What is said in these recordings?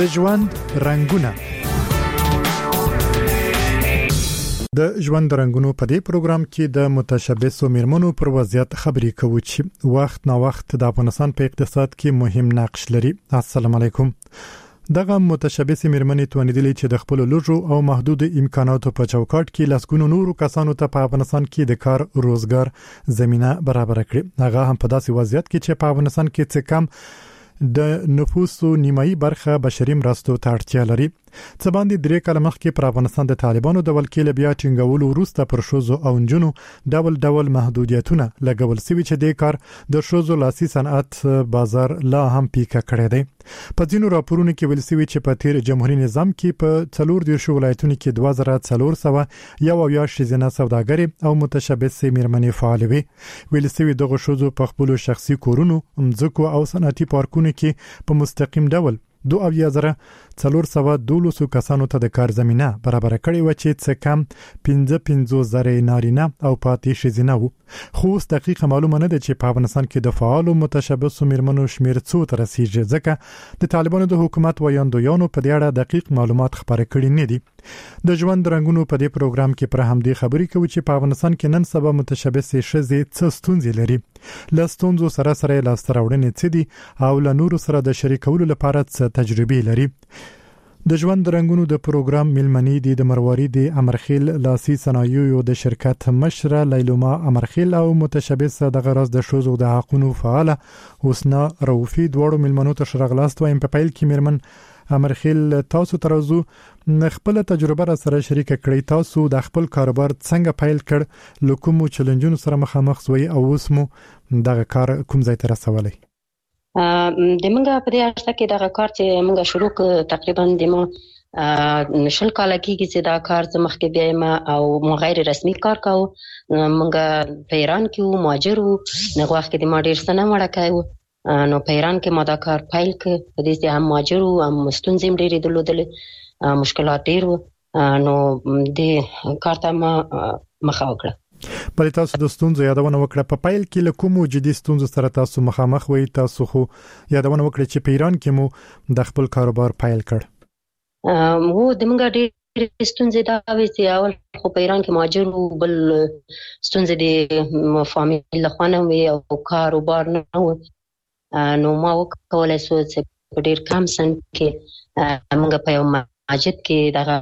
د ژوند رنگونه. د ژوند رنگونو په دې پروګرام کې د متشبثو میرمنو پر وضعیت خبرې کوو چې وخت نا وخت د افغانستان په اقتصاد کې مهم نقش لري. السلام علیکم. دغه متشبث میرمنې توانیدلې چې د خپل لوژو او محدود امکاناتو په چوکاټ کې لاسګونو نورو کسانو ته په افغانستان کې د کار روزګار زمينه برابر کړي. هغه هم په داسې وضعیت کې چې په افغانستان کې څه کم د نفوسو نیمایي برخه بشري مرستو ته اړتیا لري. څه باندې 3 کال مخکې پر افغانستان د طالبانو د ولکې بیا ټینګولو وروسته پر شوزو او انجونو ډول محدودیتونه لګول سوي چې د کار د شوزو لاسي صنعت بازار لا هم پیکه کړی دی. په ځینو راپورونو کې ویل سوي چې په تیر جمهوریت نظام کې په 14 ولایتونو کې 2400 یو شزینه سوداګري او متشبث میرمنې فعال وي. ویل سوي دغه شوزو په خپل شخصي کورونو، مځکو او صنعتي پارکونو کې په مستقیم ډول 2412 کسانو ته د کار زمينه برابر کړې و چې څه کم 55,000 نارینه او پاتې ښځینه وو. خو اوس دقیق معلومه نه ده چې په افغانستان کې د فعالو متشبثو میرمنو شمیر څو ته رسیږي، ځکه د طالبانو د حکومت ویاندویانو په دې اړه دقیق معلومات خبرې کړي نه دي. د ژوند رنگونو په دې پروګرام کې پر همدې خبرې کوي چې په افغانستان کې نن سبا متشبث ښځې څه ستونزې لري، له ستونزو سره لاسته راوړنې څه دي او له نورو سره د شریکولو لپاره څه تجربې لري. د ژوند رنگونو د پروګرام ملمنې دي د مرواري د امرخیل لاسي صنایعو د شرکت مشره لیلوما امرخیل او متشبث د غرض د شوزو د حقوقو فعاله حسنا روفي دوړو ملمنو ته شرغلاست وایم. په پیل کې میرمن امرخیل تاسو ترازو خپل تجربه را سره شریک کړئ. تاسو د خپل کاروبار څنګه پیل کړ، لکومو چیلنجونو سره مخامخ شوي او اوس مو دغه کار کوم ځای ته رسولای؟ د منګه په دې اړه کې دغه کار چې منګه شروع تقریبا د مو نشل کال کېږي چې دا کار زمخ کې بیا او مو غیر رسمي کار کاو. منګه په ایران کې و مهاجر و نه وخت کې د ما ډیر سنه مړه کایو نو په ایران کې ما دا کار پیل ک په دې چې هم مهاجر و هم ستونزې ډېرې درلودلې، مشکلات ډېر و نو د کار ته ما مخه وکړه. بل تاسو د ستونزو یادونه وکړه. په پیل کې له کومو جدي ستونزو سره تاسو مخامخ وئ؟ تاسو خو یادونه وکړه چې په ایران کې مو د خپل کاروبار پیل کړ. مو د منګه ډېر ستونزې دا وې چې اول خو په ایران کې مهاجر و، بل ستونزې د فامیل له خوا نه وې او کاروبار نه و. نو ما وکولای شو چې په ډېر کم سن کې موږ په یو مسجد کې دغه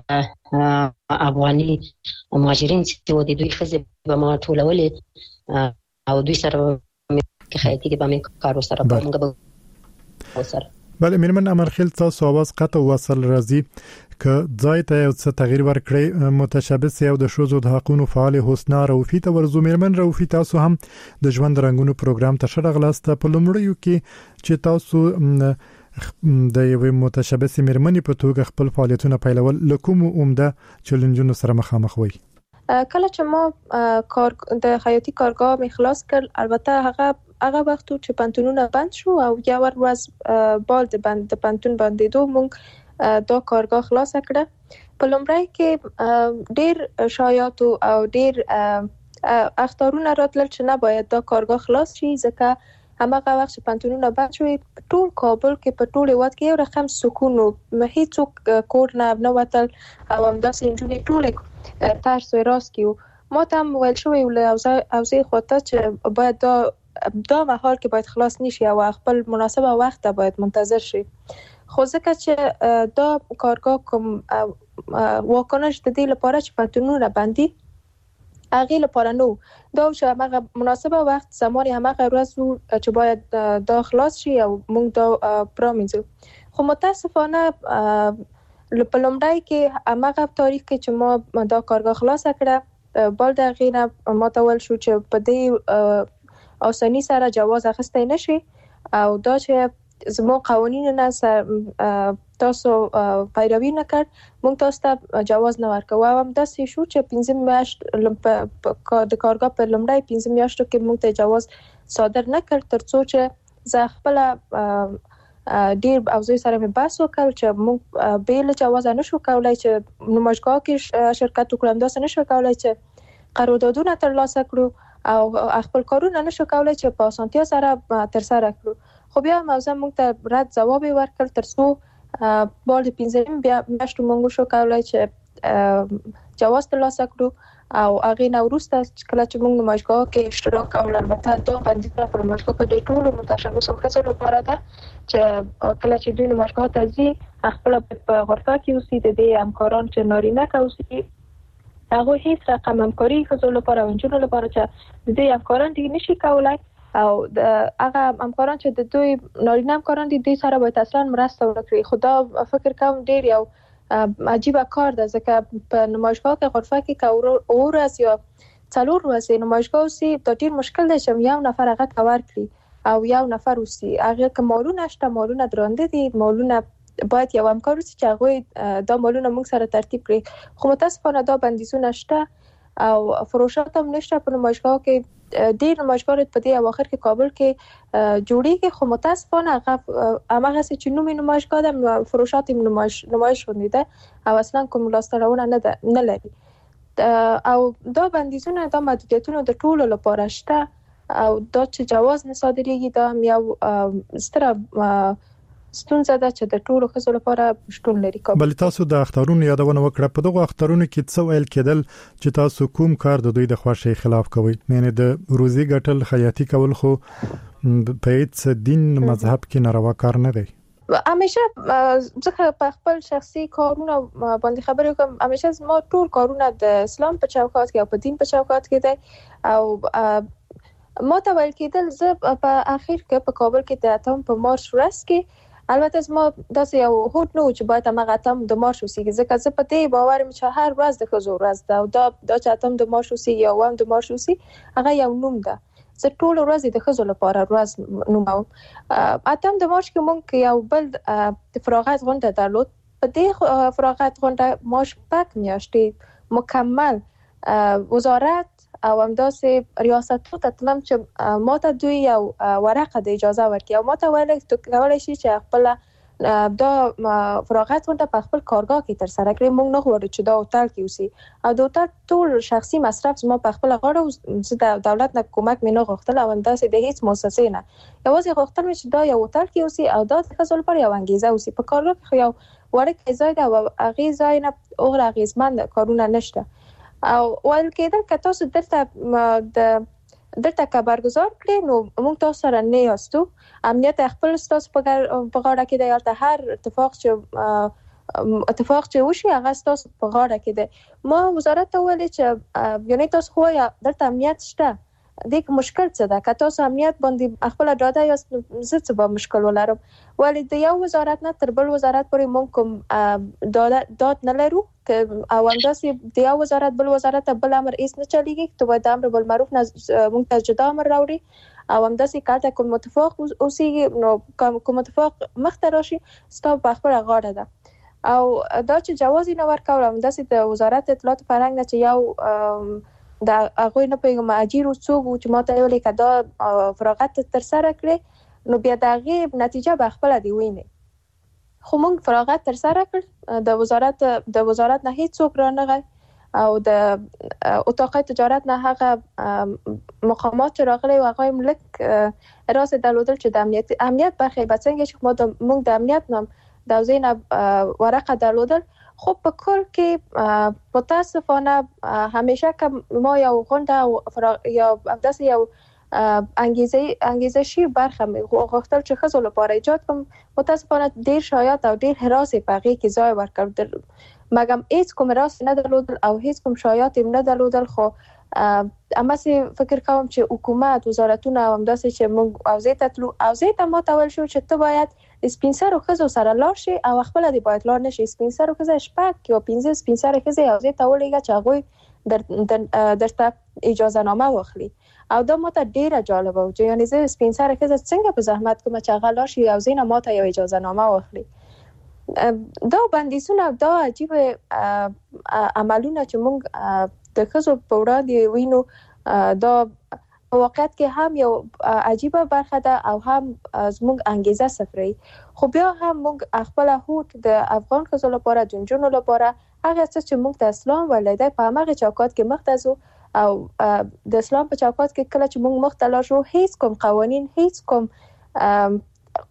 افغاني مهاجرین چې و د دوی ښځې به ما ټولولې او دوی سره کې خیاطي کې به مې کار وسره به موږ به وسره. بله میرمن امرخیل، تاسو आवाज قطع وصل راځي که ځای ته یو څه تغییر ورکړي. متشبث یو د شوزو د حقوقو فعال حسنا روفي ته ورزو. میرمن روفي، تاسو هم د ژوند رنگونو پروګرام ته شرغلاست. په لومړیو کې چې تاسو د یو متشبث میرمنې په توګه خپل فعالیتونه پیلول، لکوم عمده چیلنجونو سره مخامخ وئ؟ کله چې ما د خیاطي کارګاه می خلاص کړ، البته هغه وخت چې پانتونونه بند شو او یو ورځ بال د پانتون باندې مونږ دا کارګاه خلاص کړه. په لومړی کې ډیر شایعات او ډیر اخطارونه راتلل چې نه باید دا کارګاه خلاص شي، ځکه هماغه وخت چې پانتونونه بند شوی ټول کابل کې په ټول هیواد کې یو رقم سکون و، هیڅوک کور نه وتل او همداسې نجونې ټولې ترس و راس کې و. ما ته هم ویل شوی له اوضاع خواته چې باید دا مهال کې باید خلاص نشي او خپل مناسبه وخت ته باید منتظر شي. خو ځکه چې دا کارګاه کوم واکنش د دې لپاره چې پانتونونه بندي هغه لپاره نو دا چې هغه مناسبه وخت زمان هغه ورځ چې باید دا خلاص شي او موږ دا پرومینځو. خو متاسفانه په لومړی کې هغه تاریخ کې چې ما دا کارګاه خلاص کړه، بل دغه نه ما ته ویل شو چې په دې اساني سره جواز اخیستی نشي او دا چې زمو قوانین نه تاسو پیروي نه کړ، موږ تاسو ته جواز نه ورکوو. هم داسې شو چې 15 میاشت د کارګاه په لومړی 15 میاشتو کې موږ ته جواز صادر نه کړ، ترڅو چې زه خپل ډیر اوضاع سره مې بحث وکړ چې موږ بیل جواز نه شو کولای چې نمایشګاه کې شرکت وکړم، داسې نشو کولای چې قراردادونه ترلاسه کړو او خپل کارونه نشو کولای چې په اسانتیا سره تر سره کړو. خو بیا موضوع موږ ته رد جواب ورکړ ترڅو بال 15 بیا مشت موږ شو کولای چې جواز ترلاسه کړو او هغه نو وروسته کله چې موږ نمایشګاه کې اشتراک او البته دا بندیزونه پر نمایشګاه کې د ټولو متشبثو ښځو لپاره ده چې کله چې دوی نمایشګاه ته ځي خپل په غرفه کې اوسي د دې همکاران چې نارینه کوي هغه هیڅ رقم همکاري ښځو لپاره او نجونو لپاره چې د دې همکاران دي نشي کولای او هغه همکاران چې د دوی نارینه همکاران دي د سره باید اصلا مرسته وکړي خدا فکر کوم ډیر یو عجیبه کار ده ځکه په نمایشګاه کې غرفه کې اور از یا څلور ورځې نمایشګاه اوسي دا ډیر مشکل دی چې یو نفر هغه کور کړي او یو نفر اوسي هغه که مالونه شته مالونه درانده دي مالونه باید یو همکار اوسي چې هغه دا مالونه موږ سره ترتیب کړي خو متاسفانه دا بندیزونه شته او فروشات هم نشته په نمایشګاه کې ډیر نمایشګاه په دې اواخر کې کابل کې جوړیږي خو متاسفانه هغه چې نومي نمایشګاه د فروشات نمایش ونیده او اصلا کوم لاسته‌راونه نه لري او دا بندیزونه دا محدودیتونه د ټولو لپاره شته او دا چې جواز نه صادریږي دا یو ستره ستونزه ده چې د ټولو ښځو لپاره شتون لري. بل تاسو د اخترونو یادونه وکړه په دغه اخترونو کې څه ویل کېدل چې تاسو کوم کار د دوی د خوښۍ خلاف کوي معنی د روزي ګټل خیاطي کول خو په هیڅ دین مذهب کې ناروا کار نه دی. همیشه ځکه په خپل شخصي کارونه باندې خبرې کوم همیشه ما ټول کارونه د اسلام په چوکاټ کې او په دین په چوکاټ کې دی او ما ته ویل کېدل زه په اخر کې په کابل کې د اتم په مارچ ورځ کې البته ما داسې یو هوټ نو چې باید هغه اتم د مارچ وسی ځکه زه په دې باور م چې هر ورځ د ښځو ورځ ده او دا چې اتم د مارچ وسی یا وم د مارچ وسی هغه یو نوم ده زه ټول ورځ د ښځو لپاره ورځ نوموم اتم د مارچ کې مونږ یو بل د فراغت غونډه درلود په دې فراغت غونډه ما شپږ میاشتې مکمل وزارت او همداسې ریاستو ته تلم چې ما ته دوی یو ورقه د اجازه ورکړي او ما ته ویل ته کولای شي چې خپل دا فراغت غونډه په خپل کارګاه کې تر سره کړي موږ نه غواړو چې دا هوټل کې اوسي او د هوټل ټول شخصي مصرف ما په خپل غاړه زه د دولت نه کومک مې نه غوښتل او همداسې د هیڅ مؤسسې نه یوازې غوښتل مې چې دا یو هوټل کې اوسي او دا د ښځو لپاره یو انګیزه اوسي په کارګاه کې یو وړوکی ځای ده او هغې ځای نه هغومره اغېزمن کارونه نشته او ویل کېدل که تاسو دلته که برگزار کړئ نو موږ تاسو سره نه یاستو امنیت خپل ستاسو په غاړه کې دی هلته هر اتفاق چې وشي هغه ستاسو په غاړه کې دی ما وزارت ته ویلې چې یعنی تاسو خو دلته امنیت شته دې مشکل څه ده که تاسو امنیت باندې خپل ډاډه یاست زه څه به مشکل ولرم ولی د یو وزارت نه تر بل وزارت پورې موږ کوم داد نه لرو او همداسې د یو وزارت بل وزارت ته بل امر هیڅ نه چلیږي ته باید د امر بالمعروف نه موږ ته جدا امر راوړي او همداسې کله کوم متفاق اوسېږي نو کوم متفاق مخته راشي ستا په خپله غاړه ده او دا چې جواز یې نه ورکول همداسې د وزارت اطلاعات فرهنګ نه چې یو د هغوی نه پیغام اجیر څوک چې ما ته ویل که دا فراغت تر سره کړي نو بیا د هغې نتیجه به خپله دی ویني خو موږ فراغت تر سره کړ د وزارت نه هیڅ څوک رانغی او د اتاق تجارت نه هغه مقامات چې راغلي و هغه هم لږ راسې درلودل چې د امنیت برخې به څنګه چې موږ د امنیت نه د حوزې نه ورقه درلودل خو په کل کې متاسفانه همیشه که ما یو غونډه یا همداسې یو انگیزه شي برخه غوښتل چې ښځو لپاره ایجاد کوم متاسفانه ډیر شایعات او ډیر هراسې په هغې کې ځای ورکړ مګم هیڅ کوم هراسې نه درلودل او هیڅ کوم شایعات هم نه درلودل خو هماسې فکر کوم چې حکومت وزارتونه او همداسې چې موږ حوزې ته تلو حوزې ته ما ته ویل شو چې ته باید د سپین سرو ښځو سره لاړ شي او خپله دې باید لاړ نه شي سپین سرو ښځې شپږ یا 15 سپین سرې ښځې حوزې ته ولېږه چې هغوی درته اجازه نامه واخلي او دا ما ته ډیره جالبه و چې یعنی زه سپین سره ښځه څنګه په زحمت کوم چې هغه لاړ شي او زه نه ما ته یو اجازه نامه واخلي دا بندیزونه دا عجیب عملونه چې موږ د ښځو په وړاندې وینو دا په واقعیت کې هم یو عجیبه برخه ده او هم زموږ انګیزه صفري خو بیا هم موږ خپل هوټ د افغان ښځو لپاره د نجونو لپاره هغه څه چې موږ د اسلام ولیدای په همغه چوکاټ کې مخته ځو او د اسلام په چوکاټ کې کله چې موږ مخته لاړ شو هیڅ کوم قوانین هیڅ کوم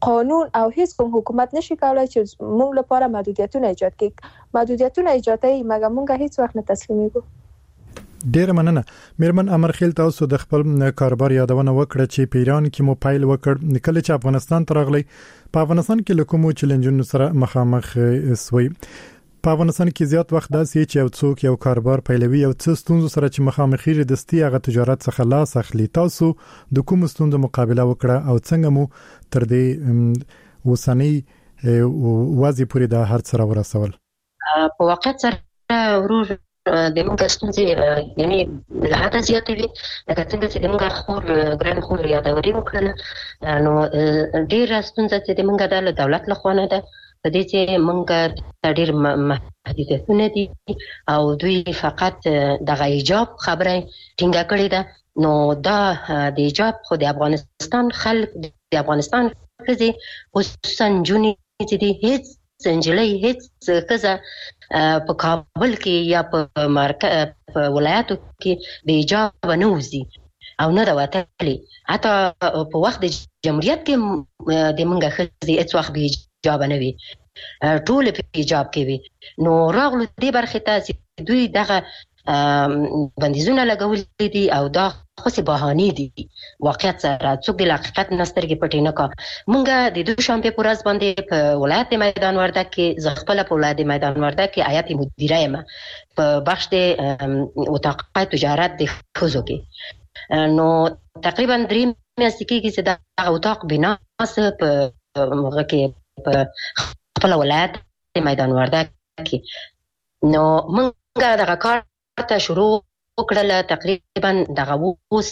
قانون او هیڅ کوم حکومت نشي کولای چې موږ لپاره محدودیتونه ایجاد کړي. محدودیتونه ایجادوي مګر موږ هیڅ وخت نه تسلیمیږو. ډیر مننه. میرمن امرخیل، تاسو د خپل کاروبار یادونه وکړه چې په ایران کې موبایل وکړ، کله چې افغانستان ته راغلی په افغانستان کې لکومو چیلنجونو سره مخامخ سوی. په افغانستان کې زیات وخت داسې چې یو څوک یو کاروبار پیلوي او څه ستونزو سره چې مخامخي دستي هغه تجارت څخه لاس اخلي. تاسو د کوم ستونزو مقابله وکړه او څنګه مو تر دې وسنۍ وازي پورې د هر څه ورسول؟ په واقع سره ورور د موږ ستونزې یعنی له حده زیاتې وي، لکه څنګه چې د موږ خور ګران خور یادوري وکړله، نو ډېره ستونزه چې د موږ د دولت لخوا نه ده، په دې چې موږ ډېر محدودیتونه دي او دوی فقط دغه ایجاب خبره ټینګه کړې ده. نو دا د ایجاب خو د افغانستان خلک، د افغانستان ښځې خصوصا نجونې چې دي، هیڅ نجلۍ هیڅ ښځه په کابل کې یا په ولایاتو کې د ایجاب نه وځي او نه ده وتلې. حتی په وخت د جمهوریت کې د موږ ښځې هیڅ وخت بې ایجاب نه وي، ټول په ایجاب کې وي. نو راغلو دې برخې ته چې دوی دغه بندیزونه لګولي دي او دا خو بهانې دي. واقعیت سره څوک د حقیقت نه سترګې پټې نه کړه. موږ د دوشنبې په ورځ باندې په ولایت میدان وردګ کې، زه خپله په ولایت میدان وردګ کې هیئت مدیره یم په بخش د اتاق تجارت د ښځو کې. نو تقریبا 3 میاشتې کېږي چې دغه اتاق بناس په هغه کې په خپل ولایت میدان وردګ کې. نو موږ دغه کار ته شروع وکړله. تقریبا دغه اوس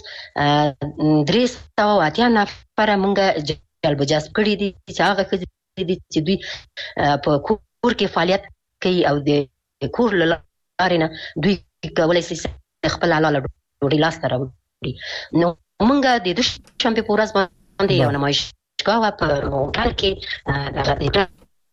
380 نفره موږ جلب جذب کړي دي چې هغه ښځې دي چې دوی په کور کې فعالیت کوي او د کور له لارې نه دوی کولی شي خپل حلاله ډوډۍ لاسته راوړي. نو موږ د دوشنبې په ورځ باندې یو نمایشګاه وه په هوټل کې، دغه د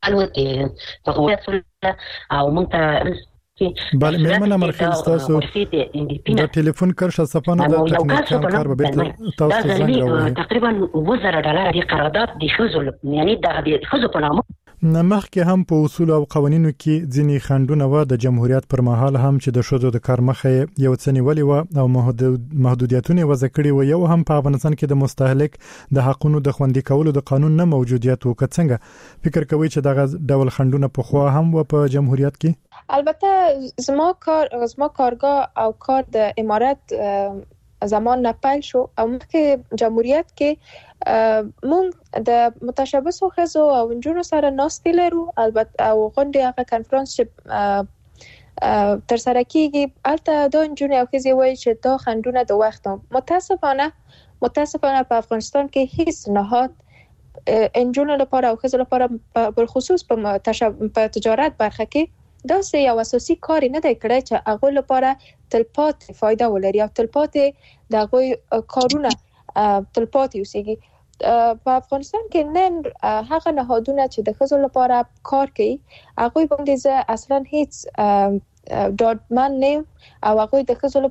او موږ ته بله. میرمن امرخیل، تاسو د ټلیفون کرښه صفانه د تکنیکي کار به بیرته تاسو زنګ راوړئ. تقریبا $10,000 د قرارداد د ښځو یعنی د ښځو په نامه مخکې هم په اصول او قوانینو کې ځینې خنډونه و د جمهوریت پر مهال هم چې د ښځو د کار مخه یو څه نیولې و او محدودیتونه وضع کړي و. یو هم په افغانستان کې د مستهلک د حقوقو د خوندي کولو د قانون نه موجودیت و. څنګه فکر کوي چې دغه ډول خنډونه په خو هم و په جمهوریت کې؟ البته زما کارگاه او کار د امارت زمان نه پیل شو او مخکې جمهوریت کې مونږ د متشبثو ښځو او نجونو سره ناستې لرو. البته او غونډې هغه کنفرانس چې تر سره کیږي البته دا نجونې او ښځې وایي چې دا خنډونه د وخت متاسفانه په افغانستان کې هیڅ نهاد نجونو لپاره او ښځو لپاره بل خصوص په تجارت برخه کې داسې یو اساسي کار نه دی کړی چې هغه لپاره تلپاتې فایده ولري او تلپاتې د هغه کارونه تلپاتې اوسېږي. په افغانستان کې نن هغه نهادونه چې د ښځو لپاره کار کوي هغوی باندې زه اصلا هیڅ ډاډمن نه یم او هغوی د ښځو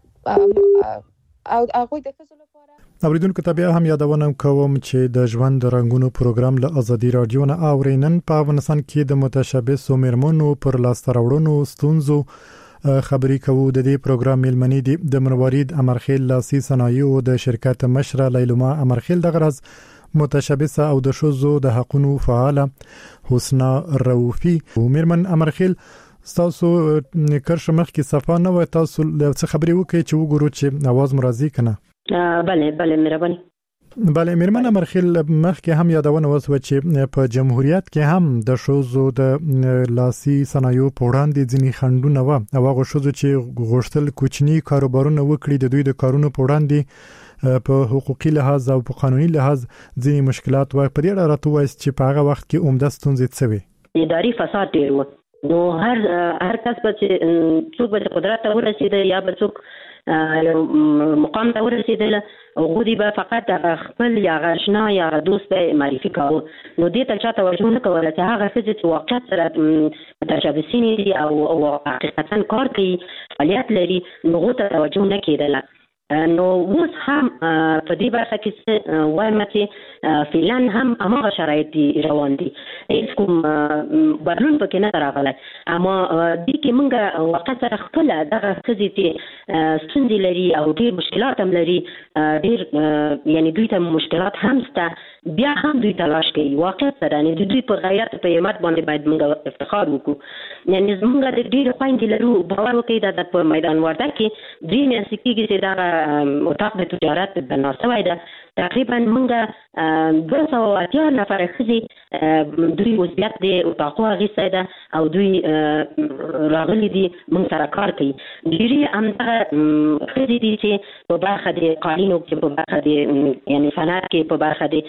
لپاره اوریدونکو ته بیا هم یادونه کوم چې د ژوند رنگونو پروګرام له ازادي رادیو نه اورینن په افغانستان کې د متشبثو میرمنو پر لاسته راوړنو ستونزو خبري کوو. د دې پروګرام ملمنې دي د مروارید امرخیل لاسي صنایعو د شرکت مشره لیلما امرخیل، د غرض متشبثه او د ښځو د حقوقو فعاله حسنا رؤفي. میرمن امرخیل، تاسو کرښه مخ کې صفه نه و، تاسو څه خبري وکړي چې وګورو چې आवाज مرضی کنه؟ بله مهرباني. بله میرمن امرخیل، مخکې هم یادونه وسوه چې په جمهوریت کې هم د ښځو د لاسي صنایعو په وړاندې ځینې خنډونه و او هغه ښځو چې غوښتل کوچني کاروبارونه وکړي د دوی د کارونو په وړاندې په حقوقي لحاظ او په قانوني لحاظ ځینې مشکلات و. په دې اړه راته وایي چې په هغه وخت کې عمده ستونزې څه وې؟ اداري فساد ډېر و. نو هر کس به چې څوک به قدرت ته ورسېده یا به څوک مقام ته ورسېدل او غوډي به فقط خپل یا غشنا یا دوست به معرفي کاوه. نو دې ته چا توجه نه کوله چې هغه څه چې واقعیت سره متشابهین دي او حقیقتا کار کوي فعالیت لري، نو غو ته توجه نه کېدله. نو اوس هم په دې برخه کې وایم چې فعلا هم هغه شرایط روان دي، هیڅ کوم بدلون پکې نه راغلی. اما دې کې موږ واقع سره خپل دغه ښځې چې ستونزې لري او ډېر مشکلات هم لري، ډېر یعنی دوی ته مشکلات هم شته، بیا هم دوی تلاش کوي واقع سره. یعنی دوی په غیرت په همت باندې باید موږ افتخار وکړو. یعنی موږ د ډېرو خویندې لرو، باور وکړئ دا په میدان وردګ کې 3 میاشتې کېږي چې دغه اتاق د تجارت بنا شوی ده. تقریبا موږ 280 نفر ښځې دوی عضویت د اتاقو اخیستی ده او دوی راغلي دي موږ سره کار کوي. ډېرې همدغه ښځې دي چې په برخه د قالینو کې، په برخه د یعنی صنعت کې، په برخه د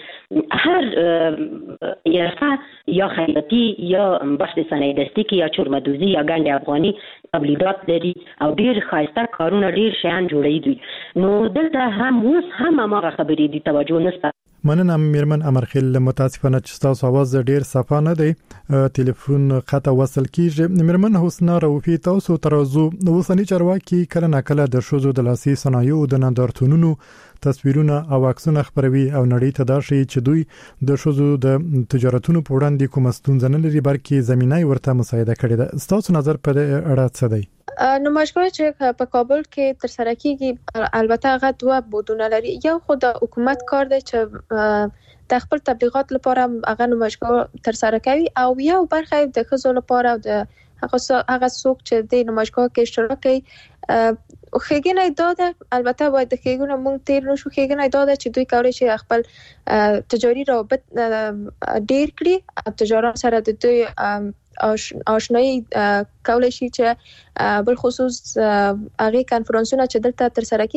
هر حرفه یا خیاطي یا بخش صنایع دستي کې یا چورمدوزي یا ګنډ افغاني تولیدات لري او ډېر ښایسته کارونه، ډېر شیان جوړوي دوی. نو دلته هم اوس هم هماغه خبرې دي، توجه نشته. مننه میرمن امرخیل، متاسفانه چې تاسو आवाज ډیر صفا نه دی، ټلیفون خطا وصل کیږي. میرمن حسنا رؤفی، تاسو ترازو اوسنی چارواکي کله ناکله د شوزو د لاسي صنایعو د نندارتونونو تصویرونه او عکسونه خبروي او نړۍ ته دا شي چې دوی د شوزو د تجارتونو په وړاندې کوم ستونزه نه لري، بلکې زمينه ورته مساعده کړې ده. تاسو نظر په اړه څه دی؟ نمایشګاه چې په کابل کې تر سره کیږي البته هغه دوه بودونه لري. یو خو د حکومت کار دی چې د خپل تبلیغات لپاره هغه نمایشګاه تر سره کوي، او یو برخه د ښځو لپاره او د هغه څوک چې د نمایشګاه کې اشتراک کوي. خېګنه داده، البته باید د خېګونه مونږ تیر نشو. خېګنه داده چې دوی کولی شي خپل تجاري روابط ډیر کړي، تجاران سره د دوی آشنایی کولی شي چې بل خصوص هغه کانفرنسونه چې دلته تر سره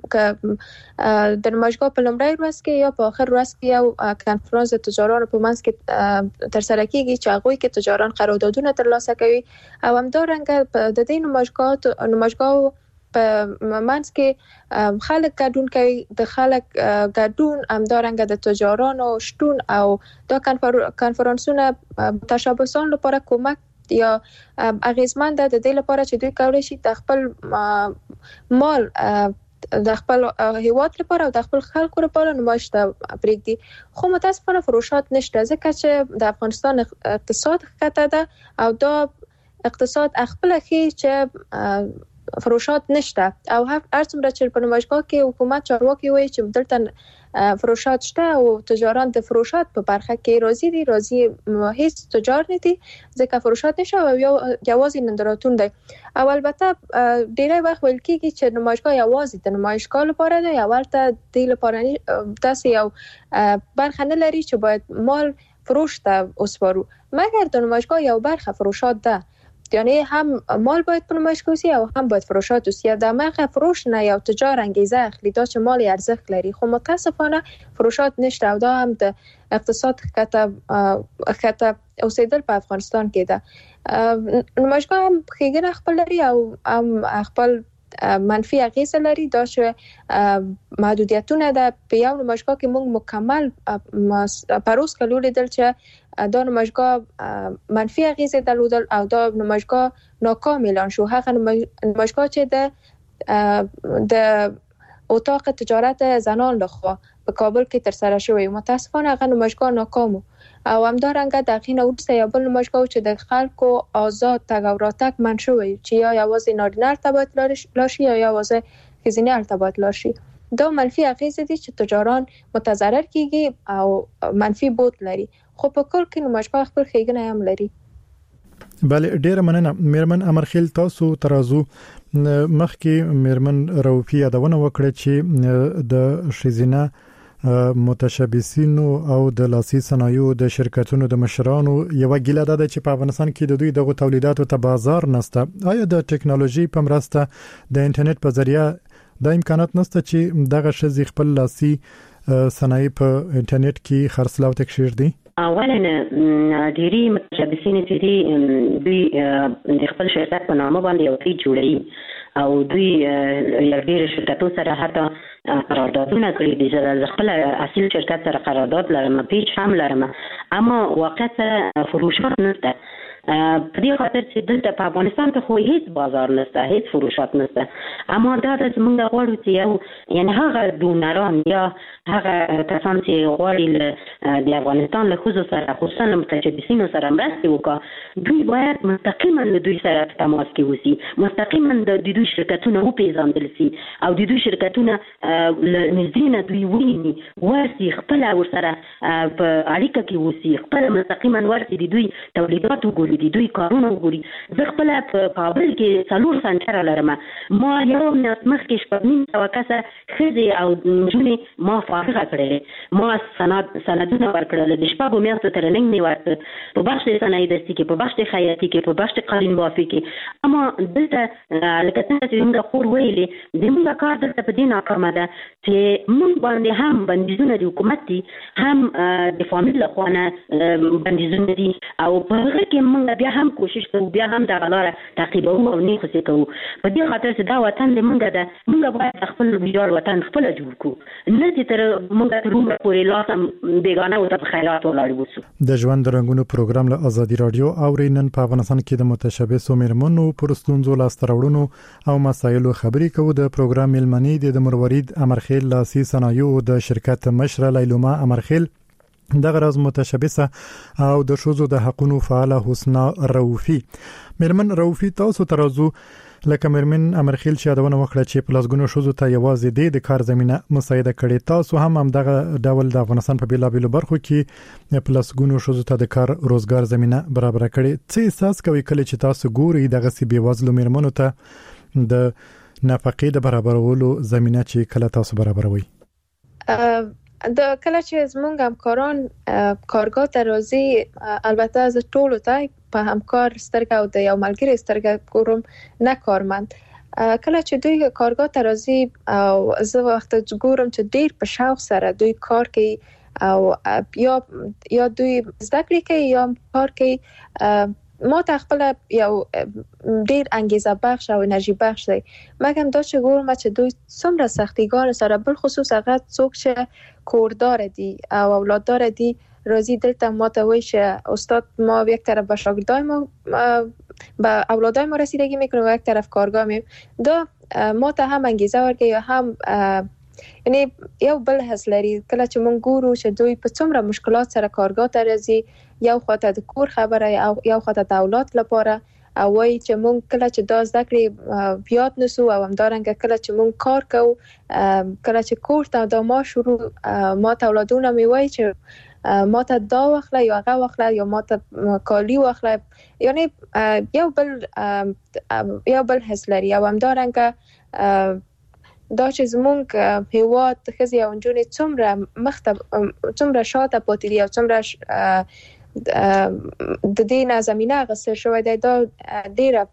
کیږي د نمایشګاه په لومړۍ ورځ کې یا په آخر ورځ کې یو کانفرنس د تجارانو په منځ کې تر سره کیږي چې هغه کې تجاران قراردادونه ترلاسه کوي، او همدارنګه د دې نمایشګاه په منځ کې خلک ګډون کوي. د خلک ګډون همدارنګه د تجارانو شتون او دا کانفرنسونه متشابهان لپاره کومک یا اغیزمند ده د دې لپاره چې دوی کولی شي د خپل مال د خپل هیواد لپاره او د خپل خلکو لپاره نمایش ته پرېږدي. خو متاسفانه فروشات نشته، ځکه چې د افغانستان اقتصاد ښکته ده او دا اقتصاد خپل ښيي چې فروشات نشته، او هر څومره چې په نمایشګاه کې حکومت چارواکي وایي چې دلته فروشات شته او تجاران د فروشات په برخه کې راضي هیڅ تجار نه دي، ځکه فروشات نشته او یوازې نندارتون دی. او البته ډیری وخت ویل کېږي چې نمایشګاه یوازې د نمایشګاه لپاره دی، اولته د لپاره داسې یو برخه نه لري چې باید مال فروش ته وسپارو، مګر د نمایشګاه یو برخه فروشات ده. یعنی هم مال باید په نمایشګاه وي او هم باید فروشات وي. د مغه فروش نه یو تجار انګیزه اخلي دا چې مال ارزښت لري، خو متاسفانه فروشات نشته او دا هم د اقتصاد ښکته اوسېدل په افغانستان کې ده. نمایشګاه هم ښېګڼه خپل لري او هم خپل منفي اغیزه لري. دا چې محدودیتونه ده. په یو نمایشګاه کې موږ مکمل پروس کلو لیدل چې دا نمایشګاه منفي اغیزه درلودل او دا نمایشګاه ناکام اعلان شو. هغه نمایشګاه چې د اتاق تجارت زنان لخوا په کابل کې تر سره شوی، متاسفانه هغه نمایشګاه ناکام او همدارنګه د هغې نه وروسته یو بل نمایشګاه چې د خلکو آزاد تګ او راتګ منع شوی، چې یا یوازې نارینه هلته باید لاړ شي یا یوازې ښځینه هلته باید لاړ شي. دا منفي اغیزې دي چې تجاران متضرر کیږي او منفي بود لري، خو په کل کې نمایشګاه خپل ښېګڼه هم لري. بله، ډیره مننه میرمن امرخیل. تاسو ترازو مخکې میرمن رؤفی یادونه وکړه چې د ښځینه متشبثینو او د لاسي صنایعو د شرکتونو د مشرانو یو ګیله ده چې په افغانستان کې د دوی دغه تولیداتو ته بازار نشته. آیا د ټکنالوژي په مرسته د انټرنیټ په ذریعہ د امکانات نشته چې دغه شذ خپل لاسي صنایع په انټرنیټ کې خرڅلاو ته کېږدي؟ اولا ډېری متشبثین چې دوی د خپل شرکت په نامه باندې یو پیج جوړوي او دوی یو ډېر شرکتونو سره حتی قراردادونه کړي دي. زه خپل اصل شرکت سره قرارداد لرم، پیج هم لرم، اما واقعا سره فروشات نشته. په دې خاطر چې دلته په افغانستان کې خو هیڅ بازار نشته، هیڅ فروشات نشته. اما دا د موږ غواړو چې یو یعنی هغه ډونران یا هغه کسان چې غواړي د افغانستان له خصوصا سره خصوصا متشبثینو سره مرسته وکړي، دوی باید مستقیما له دوی سره تماس کې وسی، مستقیما د دوی شرکتونه وپېژندل شي او د دوی شرکتونه نږدې نه دوی ویني ورسي خپل ورسره په اړیکه کې وسی، خپل مستقیما ورسي د دوی تولیدات وګوري، د دوی کارونه وګوري. زه خپل په کابل کې 4 سنټر لرم، ما یو میاشت مخکې شپږ سوه کسه ښځې او نجونې ما فارغه کړلې، ما سندونه ورکړل، د شپږو میاشتو ترننګ مې ورکړ په بخش صنایع دستي کې، په بخش خیاطي کې، په بخش قالین بافي کې. اما دلته لکه څنګه چې موږ خور ویلې د موږ کار دلته په دې ناکامه ده چې موږ باندې هم بندیزونه د حکومت دي، هم د فامیل له خوا نه بندیزونه دي او په هغه کې موږ بیا هم کوشش کوو، بیا هم دغه لاره تعقیبوو او نه خوسې کوو. په دې خاطر چې دا وطن د موږ ده، موږ باید خپل ویاړ وطن خپل جوړ کړو، نه چې تر موږ تر عمره پورې لاس بیگانه او ته خیرات ولاړ ووسو. د ژوند د رنګونو پروګرام له ازادي رادیو اورینن په افغانستان کې د متشبثو میرمنو پر ستونزو لاستراوړونو او مسایلو خبرې کوو. د پروګرام ملمنی د مرورید امرخیل لاسي صنایع د شرکت مشره لیلوما امرخیل، د غرض متشبثه او د شوزو د حقونو فعال حسنا روفي. میرمن روفي، تاسو ترازو لکه میرمن امرخیل چې یادونه وکړه چې پلاسګونو شوزو ته یوازې د کار زمينه مساعده کړي، تاسو هم دغه ډول د افغانستان په بیلابیلو برخو کې پلاسګونو شوزو ته د کار روزګار زمينه برابر کړي. څه احساس کوي کله چې تاسو ګوري دغه سی بیوازلو میرمنو ته د نفقې د برابرولو زمينه چې کله تاسو برابروي؟ د کله چې زمونږ همکاران کارګاه ته راځي، البته از ټولو ته په همکار سترګه او د یو ملګری سترګه ګورم، نه کارمند. کله چې دوی کارګاه ته راځي او زه وخت ګورم چې ډیر په شوق سره دوی کار کوي او یا دوی زده کړې کوي یا کار کوي، ما ته خپل یو ډیر انګیزه بخش او انرژي بخش دی. مګم دا چې ګورم چې دوی څومره سختیګان سره، بل خصوص هغه څوک چې کوردار دي او اولاددار دي، راځي دلته ما ته وایي چې استاد ما یک طرف به شاگردای ما به اولادای ما رسیدگی میکنه و یک طرف کارگاه میم. دا ما ته هم انگیزه ورکوي یا هم یعنی یو بل حس لري. کله چې مونږ ګورو چې دوی په څومره مشکلات سره کارگاه ته راځي، یو خاطر د کور خبره او یو خاطر د اولاد لپاره، او وایي چې مونږ کله چې دا زده کړې یاد نسو او همدارنګه کله چې مونږ کار کوو، کله چې کور ته دا ما شروع ما ته اولادونه می وایي چې ما ته دا واخله یا هغه واخله یا ما ته کالی واخله، یعنی یو بل حس لري. او همدارنګه دا چې زمونږ هیواد ښځې او نجونې څومره شاته پاتې دي او څومره د دې نه زمینه اخیستل شوی دی، دا ډیره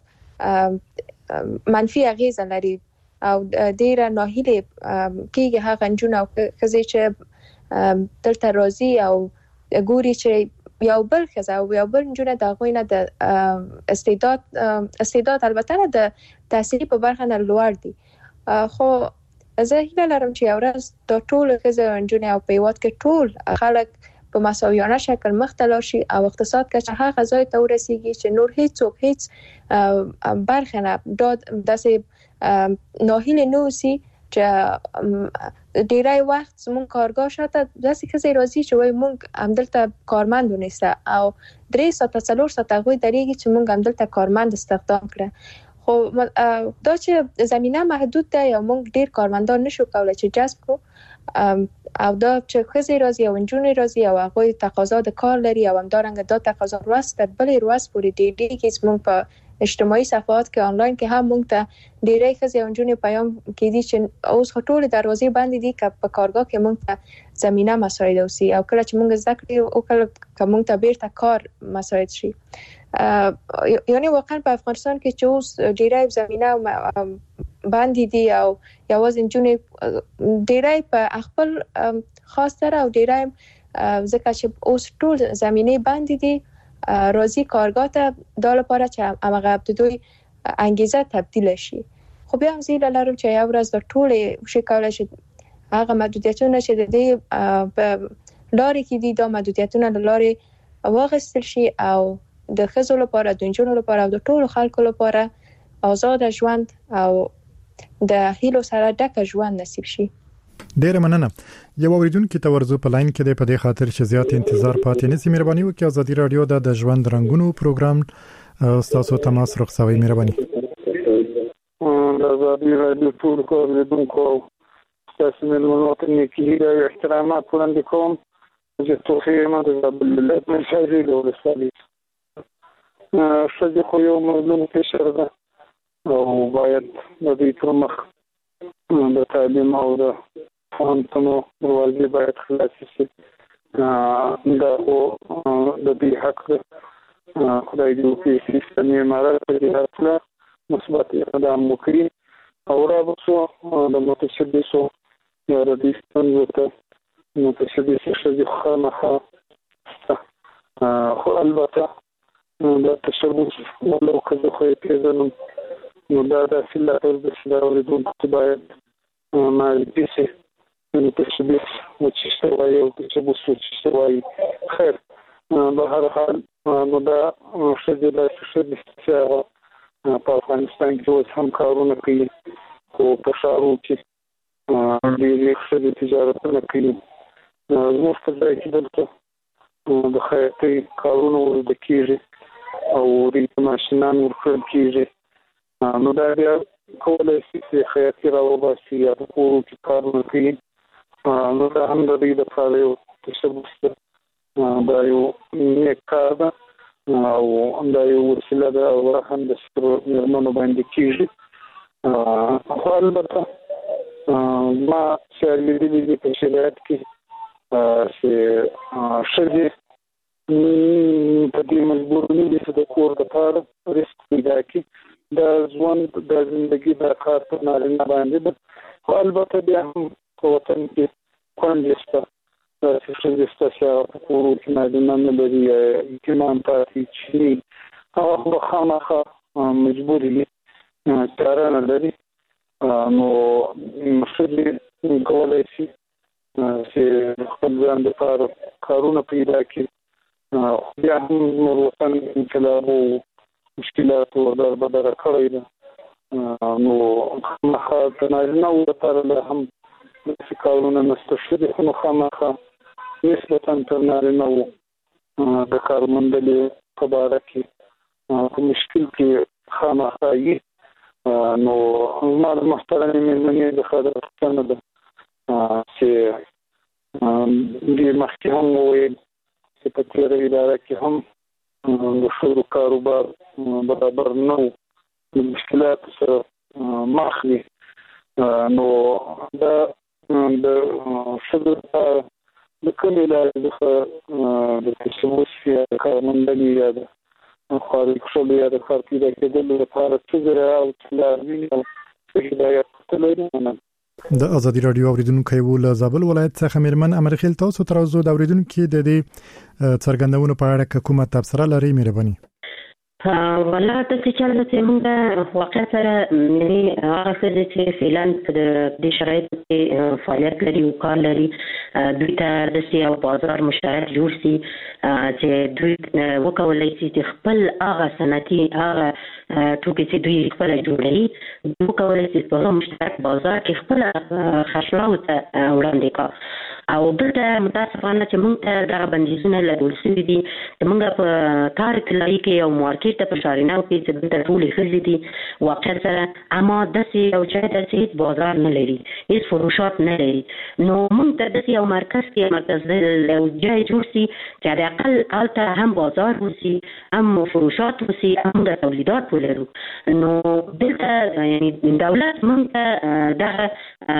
منفي اغیزه لري او ډیره ناهیلې کېږي هغه نجونې او ښځې چې دلته راځي او ګوري چې یو بل ښځه او یو بل نجونه د هغوی نه د استعداد البته نه د تحصیلي په برخه نه لوړ دي. خو زه هیله لرم چې یو ورځ دا ټول ښځې او نجونې او په هیواد کې ټول خلک په مساویانه شکل مخ ته لاړ شي او اقتصاد کې هغه ځای ته ورسیږي چې نور هیڅوک هیڅ برخه نه داسې ناهیلې نه اوسي چې ډیری وخت زموږ کارګاه شاته داسې ښځې راځي چې وایي موږ همدلته کارمند ونیسته او 3 ساعته 4 ساعته هغوی درېږي چې موږ همدلته کارمند استخدام کړه. خو دا چې زمینه محدود ده یا موږ ډیر کارمندان نشو کولای چې جذب کړو، او دا چې ښځې راځي او نجونې راځي او هغوی تقاضا د کار لري او همدارنګه دا تقاضا ورځ تر بلې ورځ پورې ډیریږي. زموږ په اجتماعي صفحات کې آنلاین کې هم موږ ته ډیری ښځې او نجونې پیام کېدي چې اوس خو ټولې دروازې بندې دي که په کارګاه کې موږ ته زمینه مساعده اوسي او کله چې موږ زده کړې وکړو که موږ ته بیرته کار مساعد شي. یعنی واقعا په افغانستان کې چې اوس ډیری زمینه باندې دي او یوازې نجونې ډیری په خپل خاص سره او ډیری ځکه چې اوس ټول زمینه باندې دي راځي کارګاه ته دا لپاره چې هغه د دوی انګیزه تبدیل شي. خو بیا هم زه هیله لرم چې یو ورځ د ټولې وشي کولی شي هغه محدودیتونه چې د دې په لارې کې دي دا محدودیتونه له لارې واخیستل شي او د ښځو لپاره د نجونو لپاره او د ټولو خلکو لپاره آزاد ژوند او د هیلو سره ډک ژوند نصیب شي. ډیره مننه. یو اوریدونکو ته ورزو په لاین کې د په دې خاطر چې زیات انتظار پاتې نسی مهرباني وکړئ. ازادي رادیو د ژوند رنگونو پروګرام تاسو تماس رخصوي مهرباني. ازادي رادیو ټول کوونکو تاسو ملمنو ته نیکی او احترامات وړاندې کوم. چې توفیق ما د بلد من شاعري له رسالي شذ خو یو مظلوم فشر ده او باید د دې پر مخ د تعلیم او د فهمتنو ورولې باید خلاص شي. دا خو د دې حق ده. خدای دې وکړي چې سیستمي امارات په دې اړه مثبت اقدام وکړي او راوځو د متشبثو یا د دې ستونزو ته متشبث شي خامخا خو البته د تشبث ولو که خو یې پیژنم نو دا د فلاتر د شاوریدونکو باید معرفي شي. نو تشبث وچشته وایي او تشبث وچشته وایي خیر به هر حال نو دا شدید تشبث چې په افغانستان کې اوس هم کارونه کوي خو په ښارو کې ډېرې ښځې تجارتونه کوي. زموږ په ځای کې دلته د خیاطۍ کارونه ورده کېږي او ورته ماشینان ورکړل کېږي. نو دا بیا کولی شي چې خیاطي راوباسي یا په کورو کې کارونه کوي. نو دا هم د دوی دپاره یو تشبث ده. دا یو نیک کار ده او دا یو وسیله ده او هم د سترو مېرمنو باندې کېږي. خو البته ما چې لیدلي دي په شریعت کې چې ښځې په دې مجبور نه دي چې د کور دپاره رزق پیدا کړي. د ژوند د زندگی د کار په نارینه باندې ده. خو البته بیا هم په وطن کې کونډې شته چې ښځې شته چې هغه په کورو کې نارینه نه لري یا یتیمان پاتې چې هغه به خامخا مجبورې دي چاره نه لري. نو ښځې کولی شي چې خپل ځان دپاره کارونه پیدا کړي. بیا هم نور وطن انقلابو مشکلاتو در بدره کړی ده. نو خامخا د نارینه‌و لپاره لا هم داسې کارونه نشته. ښځې خو نو خامخا نسبتا تر نارینه‌و د کار موندلې په باره کې په مشکل کې خامخا وي. نو زما د محترمې مېرمنې څخه دا پوښتنه ده چې ډېر مخکې هم وویل چې په تېره اداره کې هم د ښځو کاروبار برابر نه و، د مشکلاتو سره مخ دي. نو دا د ښځو لپاره د کومې لارې څخه د تشبث یا د کارموندنې یا د خواري کښلو یا د کار پیدا کېدلو لپاره څه ذریعه او څه لارې وي او څه هدایت ورته لري؟ د ازادي رادیو اوریدونکو یو له زابل ولایت څخه مېرمن امرخیل تاسو تر اوسه د اوریدونکو د دې څرګندونو په اړه کومه تبصره لري مهرباني؟ ولا د چې چې موږ واقع سره یعنی هغه څه چې فعلان د دې شرایطو کې فعالیت لري او کار لري دوی ته د سیاو بازار مشترک جوړ شي چې دوی وکولای شي چې خپل هغه صنعتي هغه توکي چې دوی خپل جوړوي وکولای شي په مشترک بازار کې خپل خرڅلاو ته وړاندې کړي. او دلته متاسفانه چې موږ ته دغه بندیزونه لګول شوي دي چې موږ په کار اطلاعي کې او مارکیټ ته په شاریناو کې چې دلته ټولې ښځې دي واقع سره اما داسې یو ځای ته چې هېڅ بازار نه لري، هېڅ فروشات نه لري. نو موږ ته داسې یو مرکز یو ځای جوړ شي چې د اقل هلته هم بازار وسي، هم فروشات وسي، هم د تولیدات ولرو. نو دلته یعنی دولت موږ ته دغه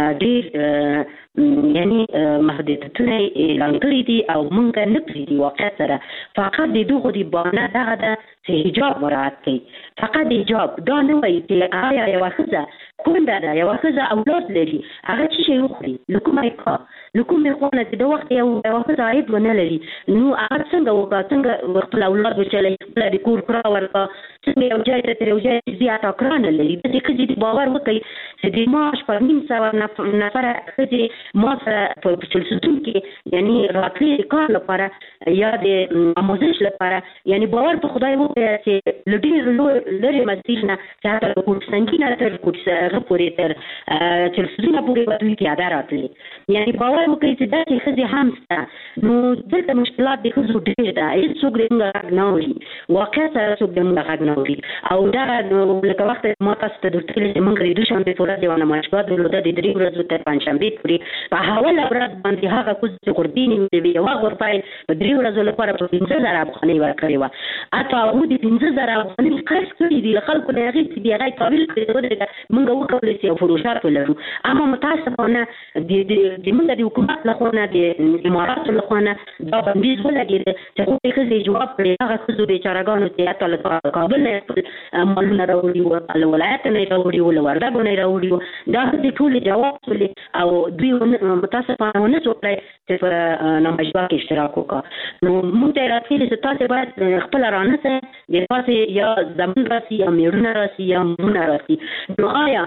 ډېر یعنی محدودیتونه اعلان کړي دي او موږ نه پرېږدي واقع سره. فقط د دغو د بهانه دغه ده چې حجاب مراعات کوي، فقط حجاب. دا نه وایي چې آیا یوه ښځه کونډه ده، یوه ښځه اولاد لري، هغه څه شی وخوري، له کومه یې کومې خونه چې د وخت یو وخت عاید ونه لري نو هغه څنګه خپل اولاد بچلای خپل د کور کړه ورکا څنګه یو ځای ته یو ځای زیاته کړنه لري د دې کې د باور وکړي چې د معاش په 900 نفر چې ما سره په چلسون کې یعنی راتلي کار لپاره یا د آموزش لپاره یعنی باور په خدای وکړي چې لډیر لري مسیرنا چې تر کوټ څنګه تر کوټ غوړي تر چلسون پورې وځي کې ادا راتلي یعنی باور وکړي چې دا چې خزي هم ستا نو دلته مشکلات د خزو ډېر ده هیڅوک دې موږ نه وي واقعا سره څوک دې موږ نه وي او دا نو لکه وخت ما تاسو ته درته چې موږ د دوشنبه په ورځ یو نمایشګاه درلوده د درې ورځو تر پنځشنبه پورې په حواله ورځ باندې هغه کوڅه قربیني دی یو غرفه په درې ورځو لپاره په 15000 افغانۍ ورکړې و اته هغه د 15000 افغانۍ قرض کړی دی خلکو نه غي چې دی غي قابل کړي موږ وکړل چې فروشات ولرو اما متاسفانه د موږ د حکومت لخوا د امارات لخوا دا بندیز ولګید چې خو کې جواب کړی هغه خو د چارګانو ته اته کابل نه مالونه راوړي او ولایت نه راوړي او وردګ نه راوړي دا د ټول جواب ولې او دوی متاسفانه نه څوکړي چې په نمایشګاه کې اشتراک وکړي نو موږ ته راځي چې تاسو باید خپل رانه سره د تاسو یا زمون راسي یا میرونه راسي یا مونه راسي نو آیا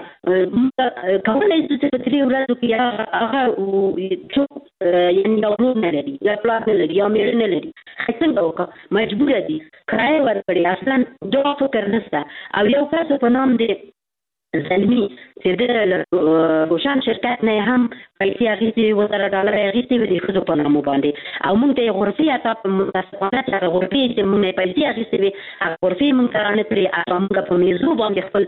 کولای شو چې په دې ورځو کې هغه یعنی یو نه لري یا پلاټ نه لري یا مېر نه لري څنګه وکړه مجبور دي کرای ورکړي اصلا دا فکر نشته او یو کس په نام دی زلمی چې د روشن شرکت نه هم پیسې اخیستې $1000 اخیستې د خزو په نامو باندې او موږ ته غرفي اته په متاسفانه چې غرفي چې موږ پیسې اخیستې هغه غرفي موږ ته نه پرې اته موږ په میزو باندې خپل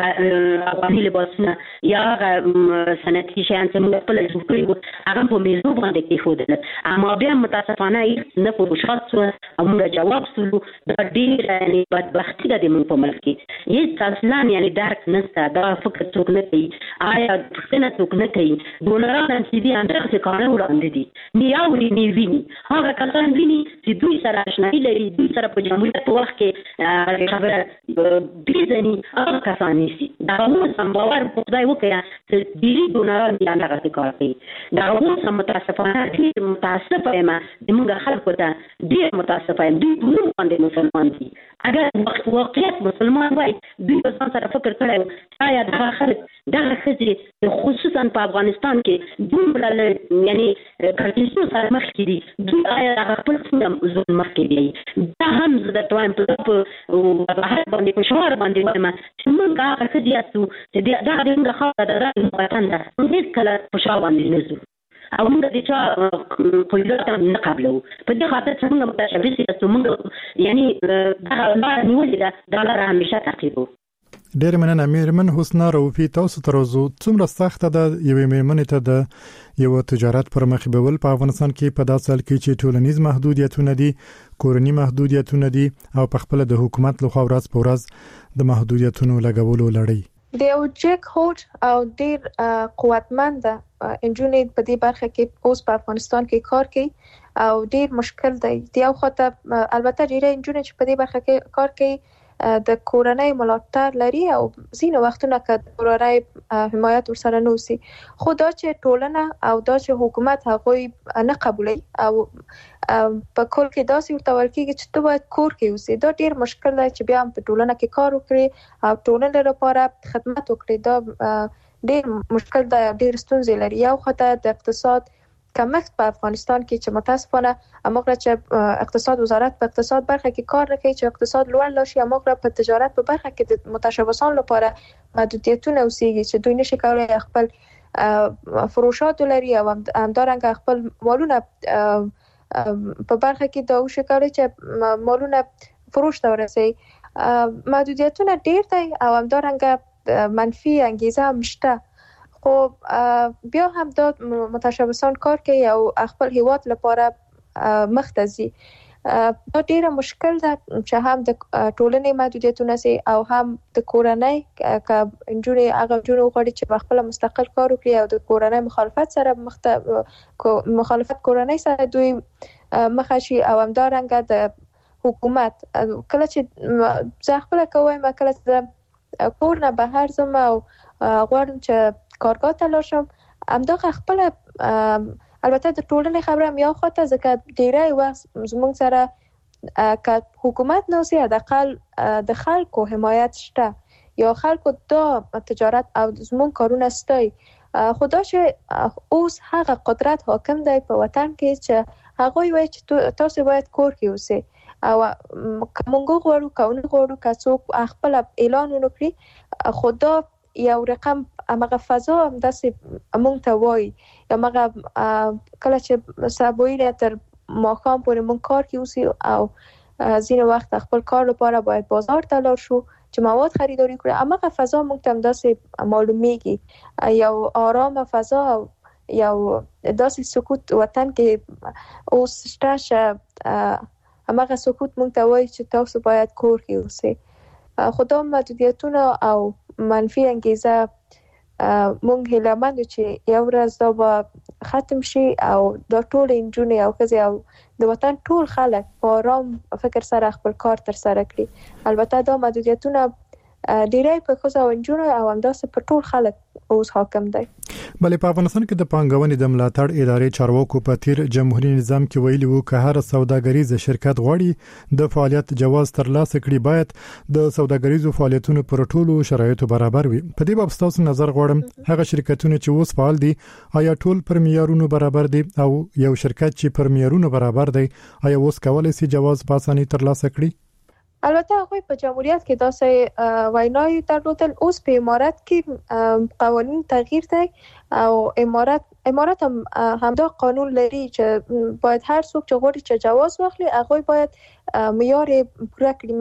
هغه افغاني لباسونه یا هغه سنتي شیان چې موږ خپل جوړ کړي هغه په میزو باندې کې خودل اما بیا متاسفانه نه فروشات او موږ جواب سلو دا ډیر یعنی بدبختی ده موږ په ملک کې هیڅ اصلا یعنی درک نشته دا فکر څوک نه کوي آیا څنګه څوک نه کوي ډونران چې دي اندر څه کارونه وړاندې دي نیاوري نیویني هغه کسان ویني چې دوی سره آشنایي لري دوی سره په جمهوریت په وخت کې خبره بيځني هغه کسان نشي دا موږ سم باور په خدای وکړه چې دې ډونران دي اندر څه کار کوي دا موږ سم متاسفانه دي متاسفه یم موږ خلکو ته ډیر متاسفه یم دوی ټول باندې مسلمان دي اگر واقعیت مسلمان وای دوی په ځان سره فکر کړی آیا دا خلک دا خزي خصوصا په افغانستان کې دومره یعنی کارتیسو سره مخ کې دي دوی آیا خپل څنګه ظلم مخ کې دي دا هم د توان په بهر باندې په شوار باندې وایم چې موږ هغه خزي اسو چې دا څنګه خاطر د وطن ده هیڅ کله په شوار باندې نه زو او موږ د چا په لاره نه قبلو په دې خاطر چې موږ متشابه سي موږ یعنی دا لار نیولې ده لار همیشه تعقیبو ډېر مننه میرمن حسنا روفي تاسو ترزو څومره سخت ده یوې میرمنې ته د یو تجارت پر مخ بیول په افغانستان کې په داسې حال کې چې ټولنیز محدودیتونه دي کورنی محدودیتونه دي او په خپل د حکومت لخوا ورځ په ورځ د محدودیتونو لګولو لړۍ د یو جک هوټ او ډیر قوتمند انجونې په دې برخه کې اوس په افغانستان کې کار کوي او ډیر مشکل دی یو خاطر البته ډیر انجونې چې په دې برخه کې کار کوي د کورنۍ ملاتړ لري او ځینې وختونه کې کورنۍ حمایت ورسره نوسي خو دا چې ټولنه او دا چې حکومت هغه نه قبولي او په کول کې داسې ورته ورکیږي چې ته باید کور کې اوسې دا ډیر مشکل دی چې بیا په ټولنه کې کار وکړي او ټولنې لپاره خدمت وکړي دا ډیر مشکل دی ډیر ستونزې لري یو خاطر د اقتصاد کمښت په افغانستان کې چې متاسفانه امغه چې اقتصاد وزارت په اقتصاد برخه کې کار کوي چې اقتصاد لوړ لاشي امغه په تجارت په برخه کې د متشبثان لپاره محدودیتونه اوسېږي چې دوی نشي کولای خپل فروشات لري او همدارنګه خپل مالونه په برخه کې دا وشي کولای چې مالونه فروش ته ورسي محدودیتونه ډیر دي او همدارنګه منفي انګیزه مشته خو بیا هم دا متشبثان کار کوي او خپل هیواد لپاره مختزي دا ډیره مشکل ده چې هم د ټولنې محدودیتونه سي او هم د کورنۍ ک انجونې هغه جوړ غوړي چې خپل مستقل کار وکړي او د کورنۍ مخالفت سره مخالفت کورنۍ سره دوی مخشي او همدارنګه د حکومت کله چې زه خپل کوم کله چې کور نه بهر زم او غواړم چې کارګاه ته لاړ شم همدغه خپل البته د ټولنې خبره میا خواته ځکه ډیری وخت زموږ سره که حکومت نو سي د خلکو حمایت شته یا خلکو دا تجارت او زموږ کارونه ستای خدا چې اوس هغه قدرت حاکم دی په وطن کې چې هغه وایي چې تاسو باید کور کې اوسئ او کومګو غواړو کاونه غواړو که څوک خپل اعلان وکړي خدا یو رقم هغه فضا هم داسې مونږ ته وایي یا هغه کله چې سبوی تر ماښام پورې مونږ کار کې اوسئ او ځینې وخت خپل کار لپاره باید بازار ته لاړ شو چې مواد خریداري کړو هغه فضا مونږ ته هم داسې معلومیږي یو آرام فضا یو داسې سکوت وطن کې اوس شته چې هغه سکوت مونږ ته وایي چې تاسو باید کور کې اوسئ خدا محدودیتونه او منفي انګیزه مونږ هیلهمند چې یو ورځ دا به ختم شي او دا ټول انجونې او ښځې او د وطن ټول خلک په آرام فکر سره خپل کار تر سره کړي البته دا محدودیتونه ډیری په ښځو او انجونو او همداسې په ټول خلک اوس حاکم دی. بلې په افغانستان کې د پانګونې د ملاتړ ادارې چارواکو په تیر جمهوریت نظام کې ویلي وو که هر سوداګریز شرکت غواړي د فعالیت جواز ترلاسه کړي باید د سوداګریزو فعالیتونو پر ټولو شرایطو برابر وي. په دې باب تاسو نظر غواړم هغه شرکتونه چې اوس فعال دي آیا ټول پر معیارونو برابر دي او یو شرکت چې پر معیارونو برابر دی آیا اوس کولای شي جواز په اسانۍ ترلاسه کړي؟ البته هغه په جمهوریت کې داسې وینای درلودل اوس په امارات کې قوانین تغییر دی او امارات هم دا قانون لري چې باید هر څوک چې غواړي چې جواز واخلي هغه باید معیار پوره کړي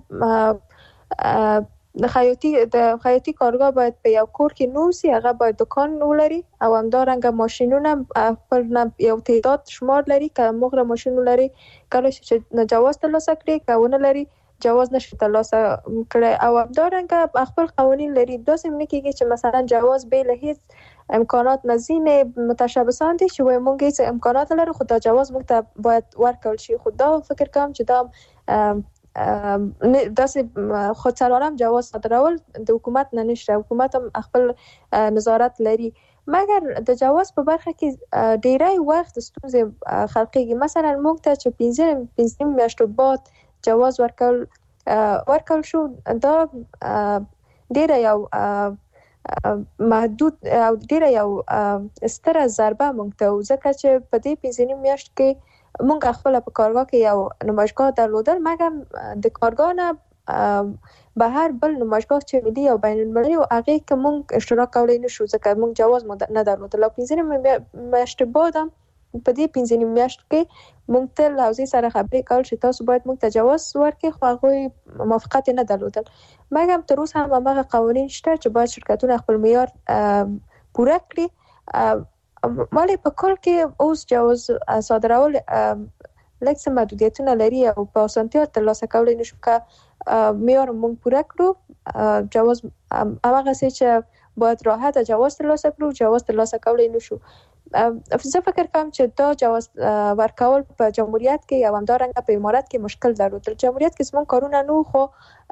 مثلا د خیاطي کارګاه باید په یو کور کې نوسي هغه باید دکان ولري او همدارنګه ماشینونه پر یو تعداد شمار لري که مغره ماشین ولري کله چې جواز ترلاسه کړي کونه لري جواز نشي ترلاسه کړي او همدارنګه خپل قوانین لري داسې نه کېږي چې مثلا جواز به له هیڅ امکانات نزینه متشابهان دي چې وای مونږ هیڅ امکانات لرو خو دا جواز مونږ ته باید ورکړل شي خو دا فکر کوم چې دا داسې خود سرانم جواز صادرول د حکومت نه نشته حکومت هم خپل نظارت لري مګر د جواز په برخه کې ډیری وخت ستونزې خلقيږي مثلا موږ ته چې 15 میاشتو بعد جواز ورکول شو دا ډیره یو محدود او ډیره یو ستره ضربه موږ ته ځکه چې په دې 15 میاشت کې موږ خپل په کارګاه کې یو نمایشګاه درلودل مګر د کارګاه نه بهر بل نمایشګاه چې ملي او بین المللي او هغه کې موږ اشتراک کولای نشو ځکه موږ جواز نه درلودل 15 میاشت بعد په دې 15 میاشت کې موږ ته لوزي سره خبرې کول چې تاسو باید موږ تجاوز ورکړي خو هغه موافقت نه درلودل مګر تر اوسه هم هغه قوانین شته چې باید شرکتونه خپل معیار پوره کړي مالي په کل کې اوس جواز صادرول لکه محدودیتونه لري او په اسانتیا ترلاسه کولای نشو که معیار موږ پوره کړو جواز هغه څه چې باید راحت جواز ترلاسه کړو جواز ترلاسه کولای نشو زه فکر کوم چې دا جواز ورکول په جمهوریت کې او همدارنګه په امارات کې مشکل درلودل جمهوریت کې زموږ کارونه نو خو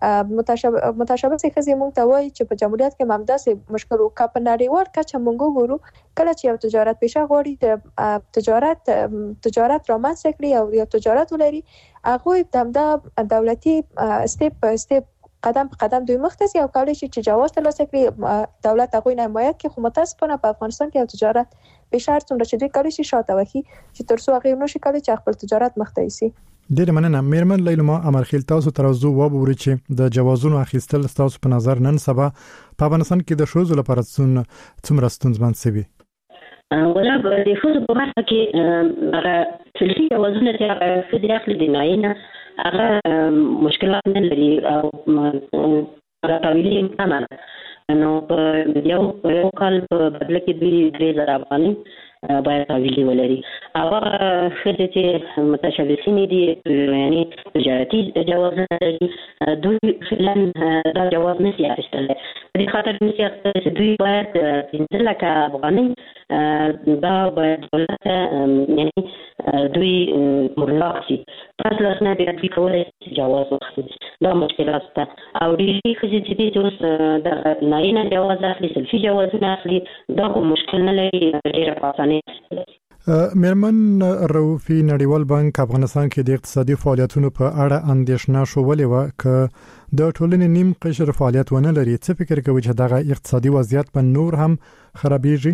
متشابه څه موږ ته وایي چې په جمهوریت کې ممداسې مشکل او په نړیوال کچه موږ ګورو کله چې یو تجارت پیشه غواړي تجارت رامنځته کړي او یو تجارت ولري هغه د دولتي سټپ په سټپ قدم په قدم دوی مخته او کولای شي چې جواز ترلاسه کړي دولت هغه نه حمایت کوي خو متاسفانه په افغانستان کې یو تجارت به شرط څومره چې دوی کولای شي شاته وکړي چې ترڅو هغه نشي کولای چې خپل تجارت مخته یسي. ډېر مننه میرمن لیلما امرخیل تاسو ترازو وبوري چې د جوازونو اخیستل تاسو په نظر نن سبا په افغانستان کې د شوزو لپاره څومره ستونزمن سوي؟ ولا د شوزو په برخه کې هغه سلفي جوازونه چې هغه فدري اخلي د ناینه هغه مشکلات نه لري او راټاویلي امکان نو په یو کال په بدل کې دوی 3000 افغانۍ باید تحویلي ولري هغه ښځې چې متشابهین دي یعنی تجارتي جواز لري دوی فعلا دا جواز نشي اخیستلی په دې خاطر نشي اخیستلی چې دوی باید 15 لکه افغانۍ دا باید دولت یعنی دوی مبلغ شي تاسو لاسنه بیا دوی کولی شي جواز واخلي دا مشکلات شته او ډېرې ښځې چې دي چې اوس د نارینه جواز اخلي سلفي جوازونه اخلي دا خو مشکل نه لري ډېره په اسانۍ میرمن رؤوفي نړیوال بانک افغانستان کې د اقتصادي فعالیتونو په اړه اندېښنه شولې و ک د ټولنې نیم قشر فعالیت ونه لري. څه فکر کوي چې دغه اقتصادي وضعیت په نور هم خرابېږي؟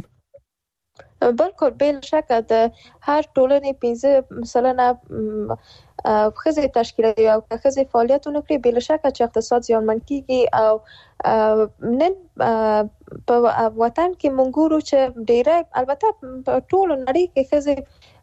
بالکل بل شک د هر ټولنې 15 مثلا خزه تشکیلوي او خزه فعالیتونه کوي بل شک چې اقتصاد زیانمن کیږي او نن په وطن کې مونږ ګورو چې ډیره البته په ټول نړۍ کې خزه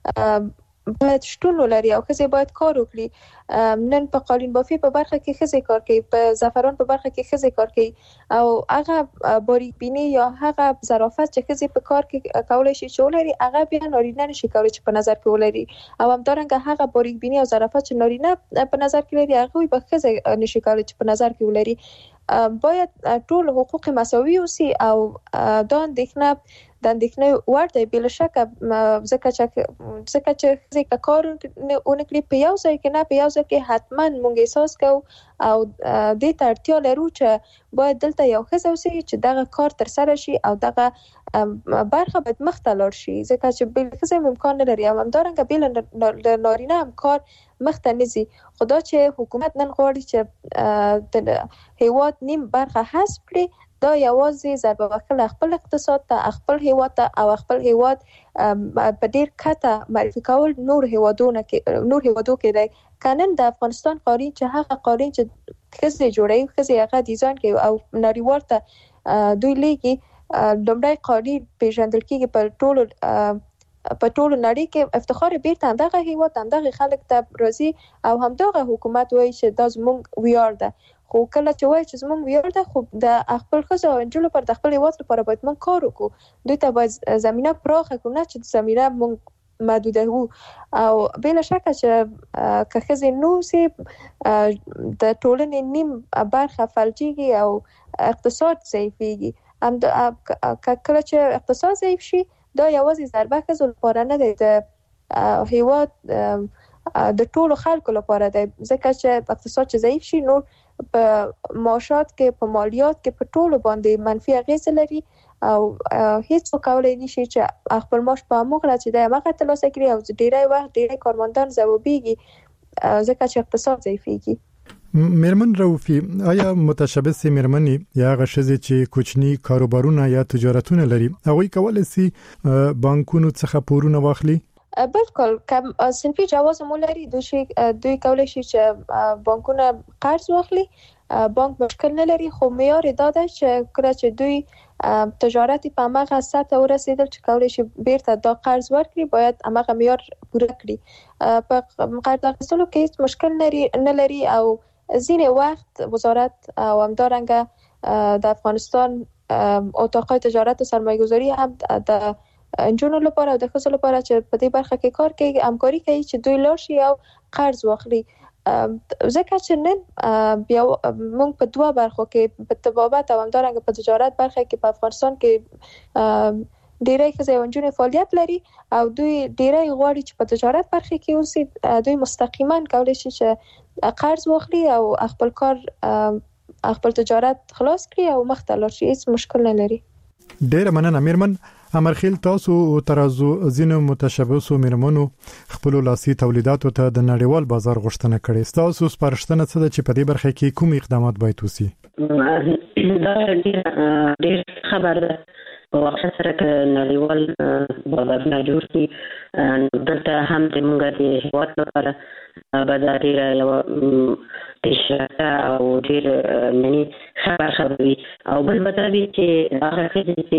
باید شتون ولري او خزه باید کار وکړي. نن په قالین بافي په برخه کې خزه کار کوي، په زعفران په برخه کې خزه کار کوي او هغه باریک بینی یا هغه ظرافت چې خزه په کار کې کولای شي چې ولري هغه بیا نارینه نشي کولای چې په نظر کې ولري او همدارنګه هغه باریک بینی او ظرافت چې نارینه په نظر کې لري هغه به خزه نشي کولای چې په نظر کې ولري. باید ټول حقوق مساوي اوسي او دا اندېښنه وړ دی بل شک ځکه چې ځکه کار اونکړي په یو ځای کې نه په یو ځای کې حتما مونږ احساس کوو او د اړتیا لرو چې باید دلته یو ښځه اوسي چې دغه کار تر سره شي او دغه برخه باید مخته لاړ شي ځکه چې بل ښځه امکان نه لري او همدارنګه بل نارینه هم کار مخته نزي. خدا چې حکومت نن غواړي چې د هیواد نیم برخه حذف کړي دا یوازې ضربه وکړه خپل اقتصاد ته خپل هیواد ته او خپل هیواد په ډیر کته معرفي کول نور هیوادو کې دی. کنن د افغانستان قاری چې هغه قاری چې خزه جوړي خزه هغه ډیزاین کوي او نړیوال ته دوی لګي لومړی قاری پیژندل کیږي په ټول نړۍ کې افتخار بیرته همدغه هیواد همدغه خلک ته راځي او همدغه حکومت وایي چې دا زموږ ویاړ ده. خو کله چې وایي چې زموږ ویاړ ده خو د خپل ښځو او نجونو پر د خپل هیواد لپاره باید موږ کار وکړو. دوی ته باید زمینه پراخه کړو نه چې زمینه موږ محدوده وو او بل شک چې که ښځې نو سي د ټولنې نیم برخه فلجيږي او اقتصاد ضعیفيږي. هم کله چې اقتصاد ضعیف شي دا یوازې ضربه ښځو لپاره نه دی د هیواد د ټولو خلکو لپاره دی ځکه چې اقتصاد چې ضعیف شي نو په معاشات کې په مالیات کې په ټولو باندې منفي اغیز لري او هیڅ کولای نشي چې خپل معاش په موږ چې د هغه ترلاسه کړي او ډیری وخت ډیری کارمندان ځوابيږي ځکه چې اقتصاد ضعیفيږي. میرمن رؤوفي آیا متشبث میرمنې یا غشزه چې کوچني کاروبارونه یا تجارتونه لري هغه کولای شي بانکونو څخه پورونه واخلي؟ بالکل کم صنفي جواز مولري دوی کولای شي چې بانکونه قرض واخلي. بانک مشکل نه لري خو معیار داده چې کله چې دوی تجارت په هغه سطح ورسېدل چې کولای شي بیرته دا قرض ورکړي باید هغه معیار پوره کړي. په قرض اخیستلو کې هیڅ مشکل نه لري او ځینې وخت وزارت او همدارنګه د افغانستان اتاقای تجارت و سرمایه‌گذاری هم د انجونو لپاره او د ښځو لپاره چې په دې برخه کې کار کوي همکاري کوي چې دوی لاړ شي او قرض واخلي. ځکه چې نن بیا موږ په دوه برخو کې په طبابت او همدارنګه په تجارت برخه کې په افغانستان کې ډیری ښځې او نجونې فعالیت لري او دوی ډیری غواړي چې په تجارت برخه کې اوسي. دوی مستقیما کولی شي چې قرض واخلي او خپل کار خپل تجارت خلاص کړي او مخته لاړ شي هیڅ مشکل نه لري. ډیره مننه میرمن امرخیل. تاسو ترازو زینو متشبثو میرمنو خپل لاسي تولیداتو ته د نړیوال بازار غوښتنه کړې. تاسو سپارښتنه څه ده چې په دې برخه کې کوم اقدامات باید وشي؟ دا ډیر خبر ده په واقع سره ک نړیوال بازارونه جوړ شي دلته هم د موږ د هیواد لپاره بازار یو تشکا او ډیر منی خبري او بل مطلب چې هغه چې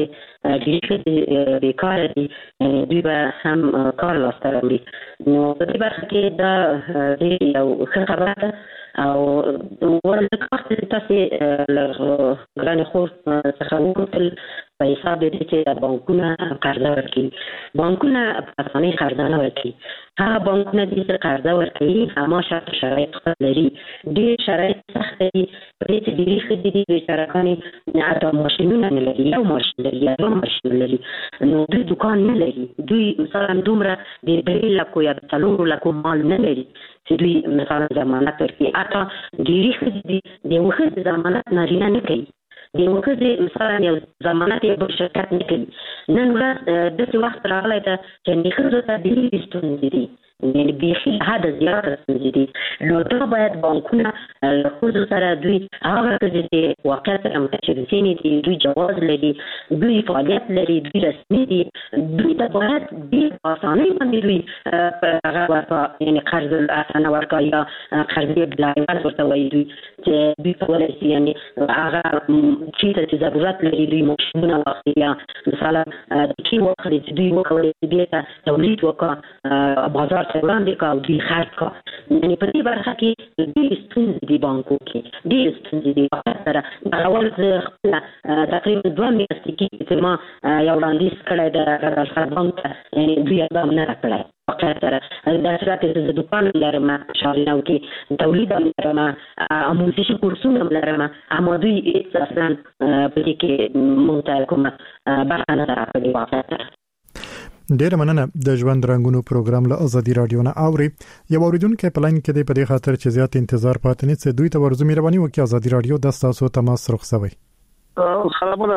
بیکار دي دوی به هم کار لاسته راوړي. نو په دې برخه کې دا یو خبره او ورته تاسو ګران خو څنګه وکړل په حساب دې چې بانکونه قرض ورکړي. بانکونه په اسانۍ قرض نه ورکړي. هغه بانکونه چې قرض ورکړي هم شرایط لري. ډېر شرایط سخت دي په دې چې ډېری خدي دي بیچارهګانې نه اته ماشینونه نه لري یو ماشین لري یا دوه ماشین لري نو دوی دکان نه لري. دوی مثلا دومره د 3 لک یا 4 لک مال نه لري چې دوی مثلا ضمانت ورکړي. اته ډېری خدي دي د وخت ضمانت نارینه نه کوي د وکړې مثلا یو ضمانت یې شرکت نه کوي. نن ورځ داسې وخت راغلی ده چې نخزو ته ډېرې ستونزې دي، یعنی بیخي حد زیاته ستونزې دي. نو دا باید بانکونه له ښځو سره دوی هغه ښځې چې واقعا سره متشبثینې دي، دوی جواز لري، دوی فعالیت لري، دوی رسمي دي، دوی ته باید ډېر په اسانۍ باندې دوی هغه ورکړه، یعنی قرض الحسنه ورکړه یا قرض بلایوز ورته وایي، دوی چې دوی کولی شي یعنی هغه چېرته چې ضرورت لري دوی ماشینونه واخلي، یا مثلا کې واخلي چې دوی وکولی شي بېرته تولید وکړه، بازار ته وړاندې کړه او دوی خرڅ کړه. یعنی په دې برخه کې ډېرې ستونزې دي بانکو کې، ډېرې ستونزې دي. واقعا سره دغه ول زه خپله تقریبا 2 میاشتې کېږي چې ما یو وړاندیز کړی د الفا بانک ته، یعنی دوی اقدام نه را کړی. واقعا سره دا صورت چې زه دوکان لرم، شارینو کې تولید هم لرم، آموزشي کورسونه هم لرم، اما دوی هېڅ اصلا په دې کې موږ ته کومه برخه نه ده راکړې. واقعا سره ډیر مننه. د ژوند رنگونو پروګرام له ازادي رادیو نه اوري. یو اوریدونکو په لاین کې د په دې خاطر چې زیات انتظار پاتې نه سي دوی ته ورزو مهرباني وکړئ ازادي رادیو د تاسو تماس رخصوي. سلامونه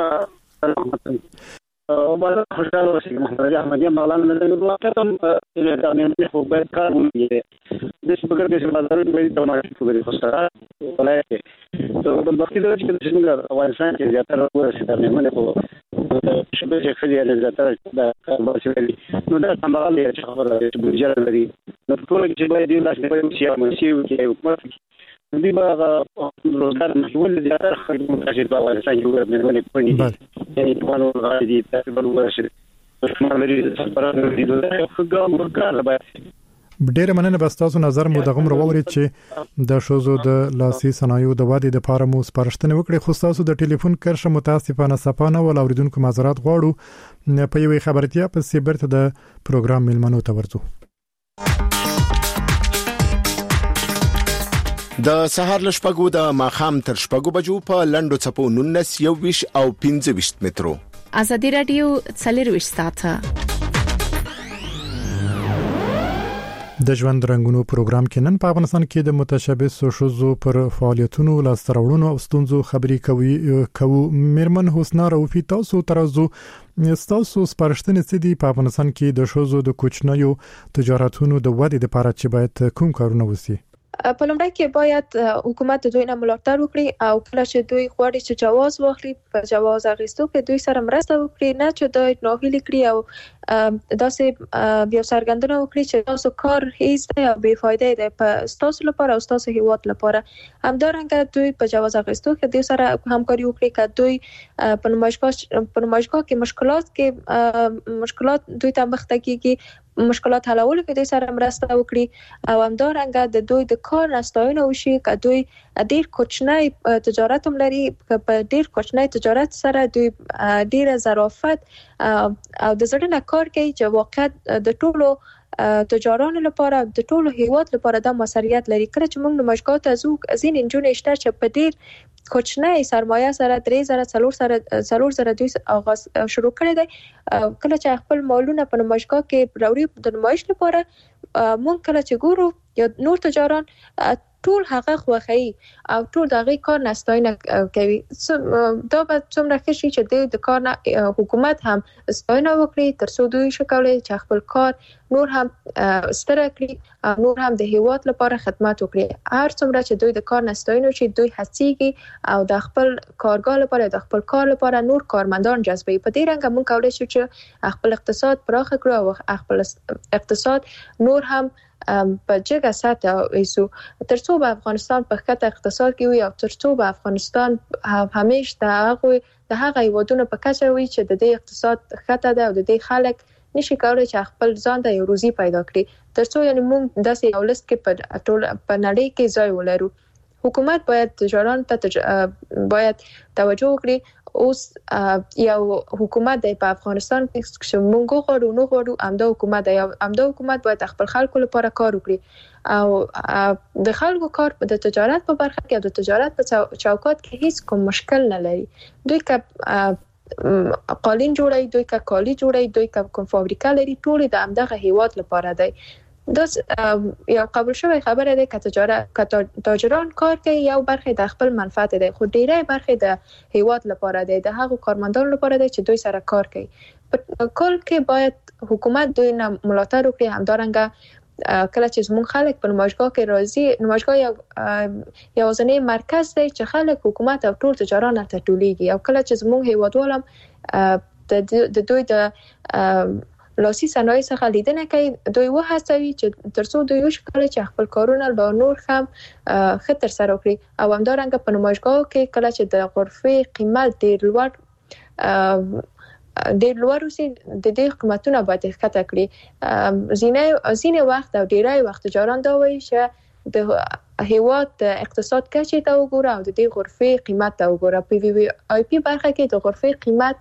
او باید خوشحال اوسئ. محمد احمدی مولانا د واقعتم د امنیت په بیت کار وکړي د سپکر کې سمادار د دماغي په خوشاله ولایت ته په وخت کې چې څنګه افغانستان کې زیاتره ورسېده نه په شبه چې خلیه زیاتره د کارباسي نو دا څنګه لري چې خبره ده چې بجره لري نو ټول کې باید یو لاس په مسیو کې حکومت دوی به روزګار محول زیاتره خلک متاثر په افغانستان کې ورننه کوي یعنی په نو غاړي تقریبا ورسېده شمال لري سفرانه دي دا خو ګام باید ډېر مننه. بس تاسو نظر مو دغه مرووري چې د شوزو د لاسي صنایعو د وادي د پاره مو سپارښتنه وکړي، خو تاسو د ټلیفون کرښه متاسفانه صفانه ول اوریدونکو معذرت غواړو. په یوې خبرتیا په سیبرت د پروګرام ملمنو ته ورځو. د سهار لشپګو د ماخام تر شپګو بجو په لندو چپو 19 21 او 25 مترو. ازادي رادیو 24 ساعته د ژوند رنگونو پروګرام کې نن په افغانستان کې د متشابه شوزو پر فعالیتونو لاسترولونو او ستونزو خبرې کوو. میرمن حسنا روفي تاسو ترازو تاسو سپارښتنې سدي په افغانستان کې د شوزو د کوچنیو تجارتونو د ودې لپاره چې باید کوم کارونه وشي؟ په لومړی کې باید حکومت دوی نه ملاتړ وکړي او کله چې دوی غواړي چې جواز واخلي په جواز اخیستو کې دوی سره مرسته وکړي، نه چې دوی ناهیلي کړي او داسې بیا څرګندونه وکړي چې تاسو کار هیڅ دی او بې فایده دی په تاسو لپاره او تاسو هیواد لپاره. همدارنګه دوی په جواز اخیستو کې دوی سره همکاري وکړي که دوی په نمایشګاه کې مشکلات دوی ته مخته کیږي، مشکلات حلول کې دوی سره مرسته وکړي او همدارنګه د دوی د کار نستاینه وشي که دوی ډیر کوچنی تجارت هم لري، په ډیر کوچنی تجارت سره دوی ډیره ظرافت او د زړه نه کار کوي چې واقعا د ټولو تجارانو لپاره د ټولو هیواد لپاره دا مسؤلیت لري. کله چې موږ نمایشګاه ته ځو ځین انجونې شته چې په ډیر کوچنی سرمایه سره 3000 دوی آغاز شروع کړی دی. کله چې خپل مالونه په نمایشګاه کې راوړي د نمایش لپاره موږ کله چې ګورو یا نور تجاران ټول هغه خوخی او ټول دغه کار نستاینه کوي. دا به څومره ښه شي چې د کار نه حکومت هم ستاینه وکړي تر څو دوی شکولای چې خپل کار نور هم ستر کړي او نور هم د هیواد لپاره خدمت وکړي. هر څومره چې دوی د کار نستاینه شي دوی هڅيږي او د خپل کارګاه لپاره د خپل کار لپاره نور کارمندان جذبوي. په دې رنګ موږ کولای شو چې خپل اقتصاد پراخ کړو او خپل اقتصاد نور هم په جګه سطح ایسو تر څو به افغانستان په خطه اقتصاد کې وي او تر څو به افغانستان همیشه د هغه هیوادونو په کچه وي چې د دې اقتصاد خطه ده او د دې خلک نشي کولای چې خپل ځان ته یو روزي پیدا کړي تر څو یعنی موږ داسې یو لست کې په ټول په نړۍ کې ځای ولرو. حکومت باید تجاران ته باید توجه وکړي. اوس یو حکومت دی په افغانستان کې چې موږ غواړو همدا حکومت باید خپل خلکو لپاره کار وکړي او د خلکو کار د تجارت په برخه کې او د تجارت په چوکاټ کې هیڅ کوم مشکل نه لري. دوی که قالین جوړي، دوی که کالی جوړي، دوی که کوم فابریکه لري، ټول د همدغه هیواد لپاره دی. دا یو قبول شوی خبره ده که تاجران کار کوي یو برخه د خپل منفعت ده، خو ډیره برخه د هیواد لپاره ده، د هغو کارمندانو لپاره ده چې دوی سره کار کوي. په کل کې باید حکومت دوی نه ملاتړ وکړي. همدارنګه کله چې زموږ خلک په نمایشګاه کې راځي، نمایشګاه یو ځنې مرکز دی چې خلک حکومت او ټول تجاران ته ټولېږي، او کله چې زموږ هیوادوالم د دوی د لاسي صنایع څخه لیدنه کوي، دوی وهڅوي چې ترڅو دوی وشکړي چې خپل کارونه لا نور هم ښه ترسره وکړي. او همدارنګه په نمایشګاه کې کله چې د غرفې قیمت ډېر لوړ وي، د دې قیمتونه باید ښکته کړي. ځینې وخت او ډیری وخت تجاران دا وایي چې د هیواد د اقتصاد کچې ته وګوره او د دې غرفې قیمت ته وګوره. په وی وی آی پی برخه کې د غرفې قیمت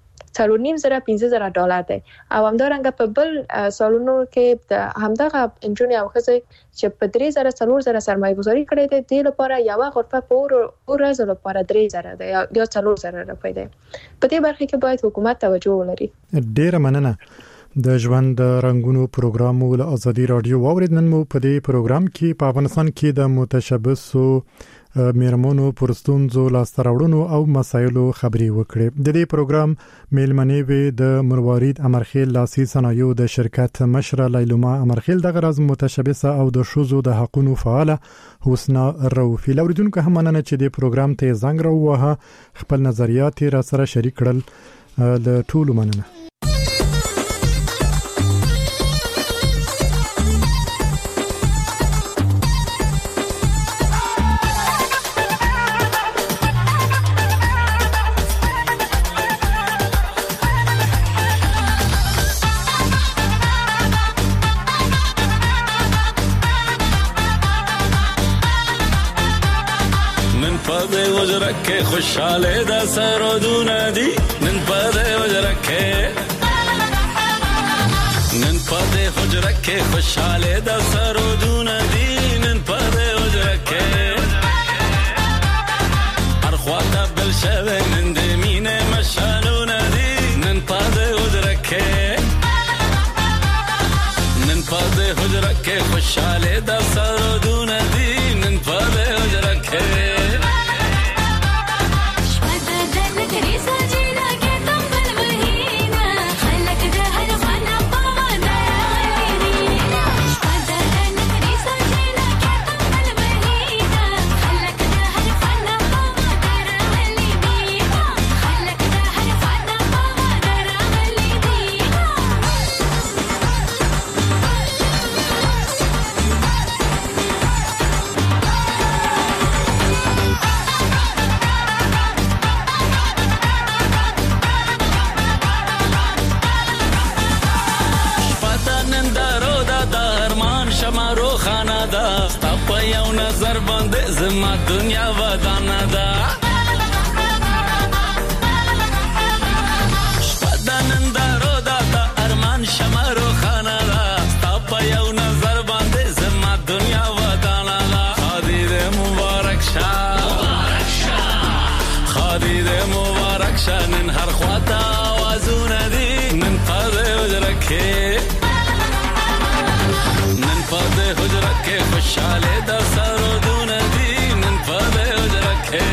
$4,500 دی، او همدارنګه په بل سالونو کې د همدغه انجونې او ښځې چې په 3,000 سرمایه گذاري کړې ده، د لپاره یو غرفه په ورځ لپاره 3,000 دی یا 4,000 روپۍ دی. په دې برخه کې باید حکومت توجه ولري. ډیره مننه. د ژوند رنگونو پروګرام ول ازادي رادیو واورید. نن مو په دې پروګرام کې په افغانستان کې د متشبثو میرمنو پرستونزو لاستراوړونو او مسایلو خبري وکړي. د دې پروګرام میلمنې وي د مروارید امرخیل لاسي صنایعو د شرکت مشره لیلوما امرخیل، د غرض متشبثه او د شوزو د حقوقو فعاله حسنا روفي. لوریدونکو هم مننه چې د پروګرام ته زنګ راووهه، خپل نظریات را سره شریک کړل. د ټولو مننه. وجرکه خوشاله د سرودونه دي نن پدې وجرکه خوشاله د سرودونه دي نن پدې وجرکه هر خواته بل شوه نن د مینه مشالونه دي نن پدې وجرکه خوشاله د سرودونه دي نن پدې وجرکه زما دنیا ودانه ده شپدانن دارو دا ارمان شمارو خانه ده ستا په یو نظر باندې زما دنیا ودانه ده. خادي دې مبارک شه نن هر خواته آوازونه دي نن پدې حجره کې خوشاله د سرودونه دي نن پدې حجره کې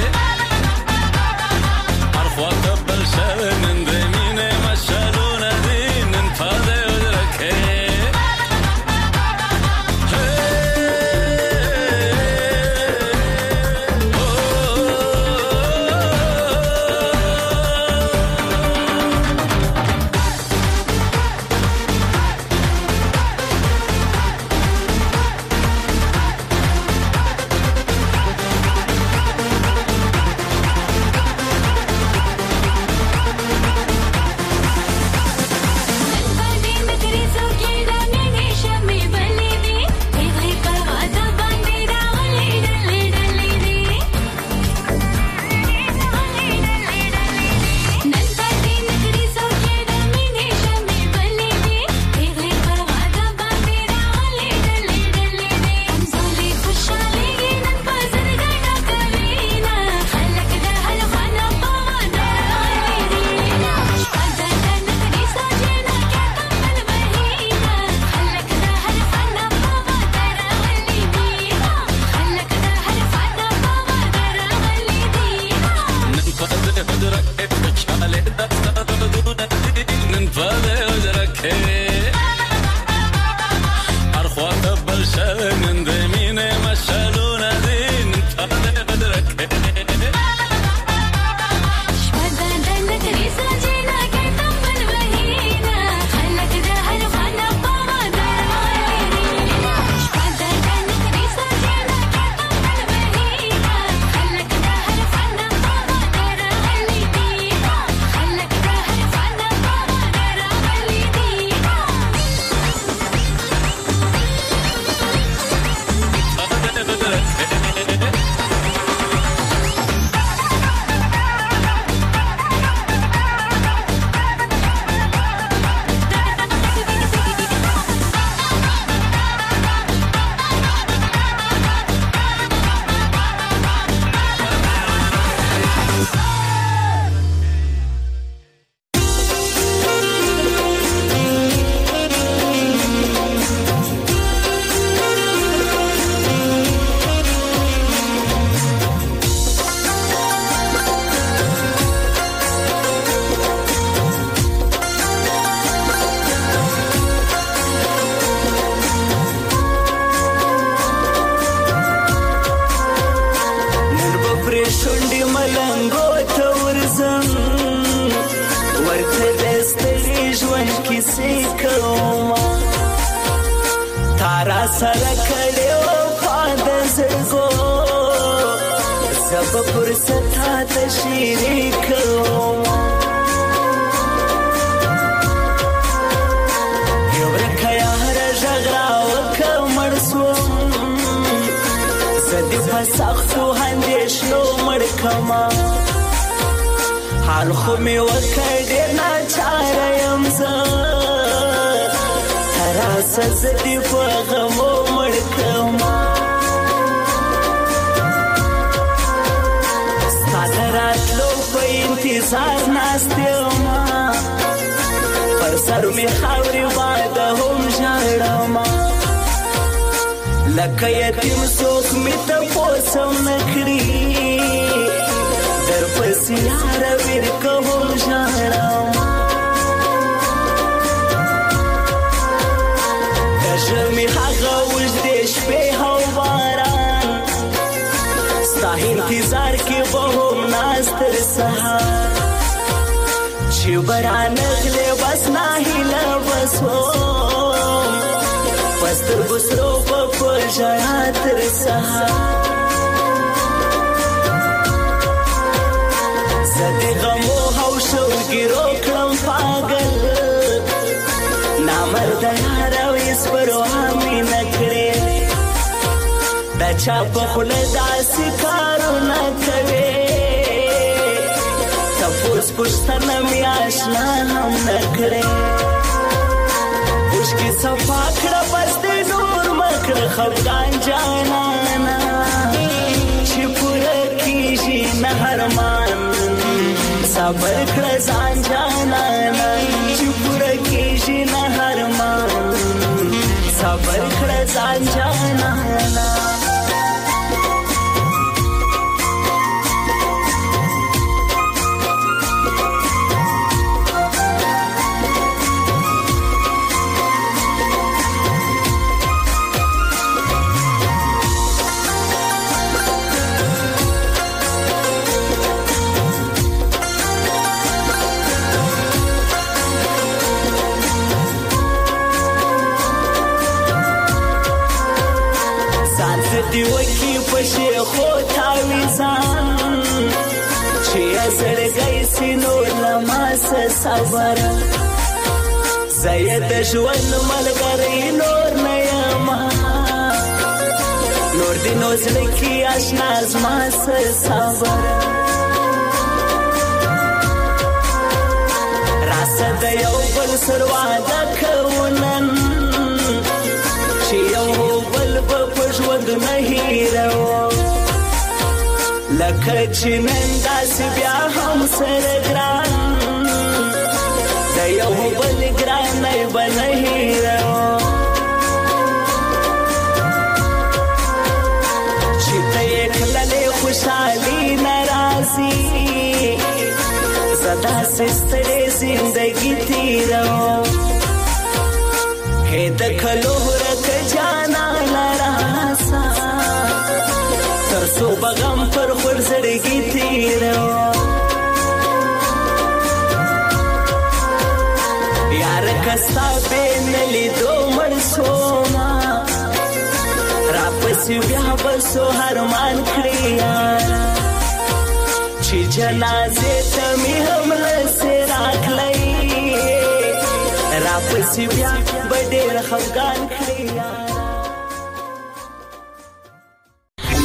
هر خواته بل شوه نن د مینې مشالونه دي نن پدې حجره کې زب فرصت ته شریک یو رکیا هر جغرا وکمر سو زدی فسختو هندشنو مړکما حال خو می وکړ نه چاره يم زه تراس زدی په غمو مړکما ستادراتلو په انتظار ناستېما پر سر می خاورې باد هم ژړما لکه یتیم څوک می تپوسم نکړي در پسې یاره ویر کوم ژړما کژمې هغه اوږدې شپې او باران ستا انتظار کې به هم ناست تر سهار چې به رانغلې بس ناهیله بس وم په سترګو سرو به په ژړا تر سهار زه د غمو او شوګیرو کړم پاګل نامرده یاره ویس پروا مې نه کړې د چا په خوله داسې کارونه کوې تپوس پوښتنه مې اشنا هم نه کړې اوښکې صفا کړه بس دې نور مه کړه خفګان جانانه چې پوره کېږي نه ارمان صبر کړه ځان جانانه چې پوره کېږي نه ارمان صبر کړه ځان جانانه دی وکی پشی خود تاویزان چی زړګی سینور لماس صبر زید ژوند ملګری نور نه یما نور دی نو زلکی آشنا زما صبر راسد یو بل سر وعده کوونن چې یو بل په ژوند نه هیرو لکه چې نن داسې بیا هم سره ګران د یو بل ګرانۍ به نه هیرو چې ته یې کللې خوشحالي نه راځي زه داسې ستړې زندګي تېرو هې د کلو ورک جانا لراسا تر څو بغم پر خور زړګي تیرو یار کستا بین لیدو مړ شوما را پسې بیا بسو هرمان کړی یار چې جنازې ته مې هم لسې راغلی را پسې بیا به ډېر خفګان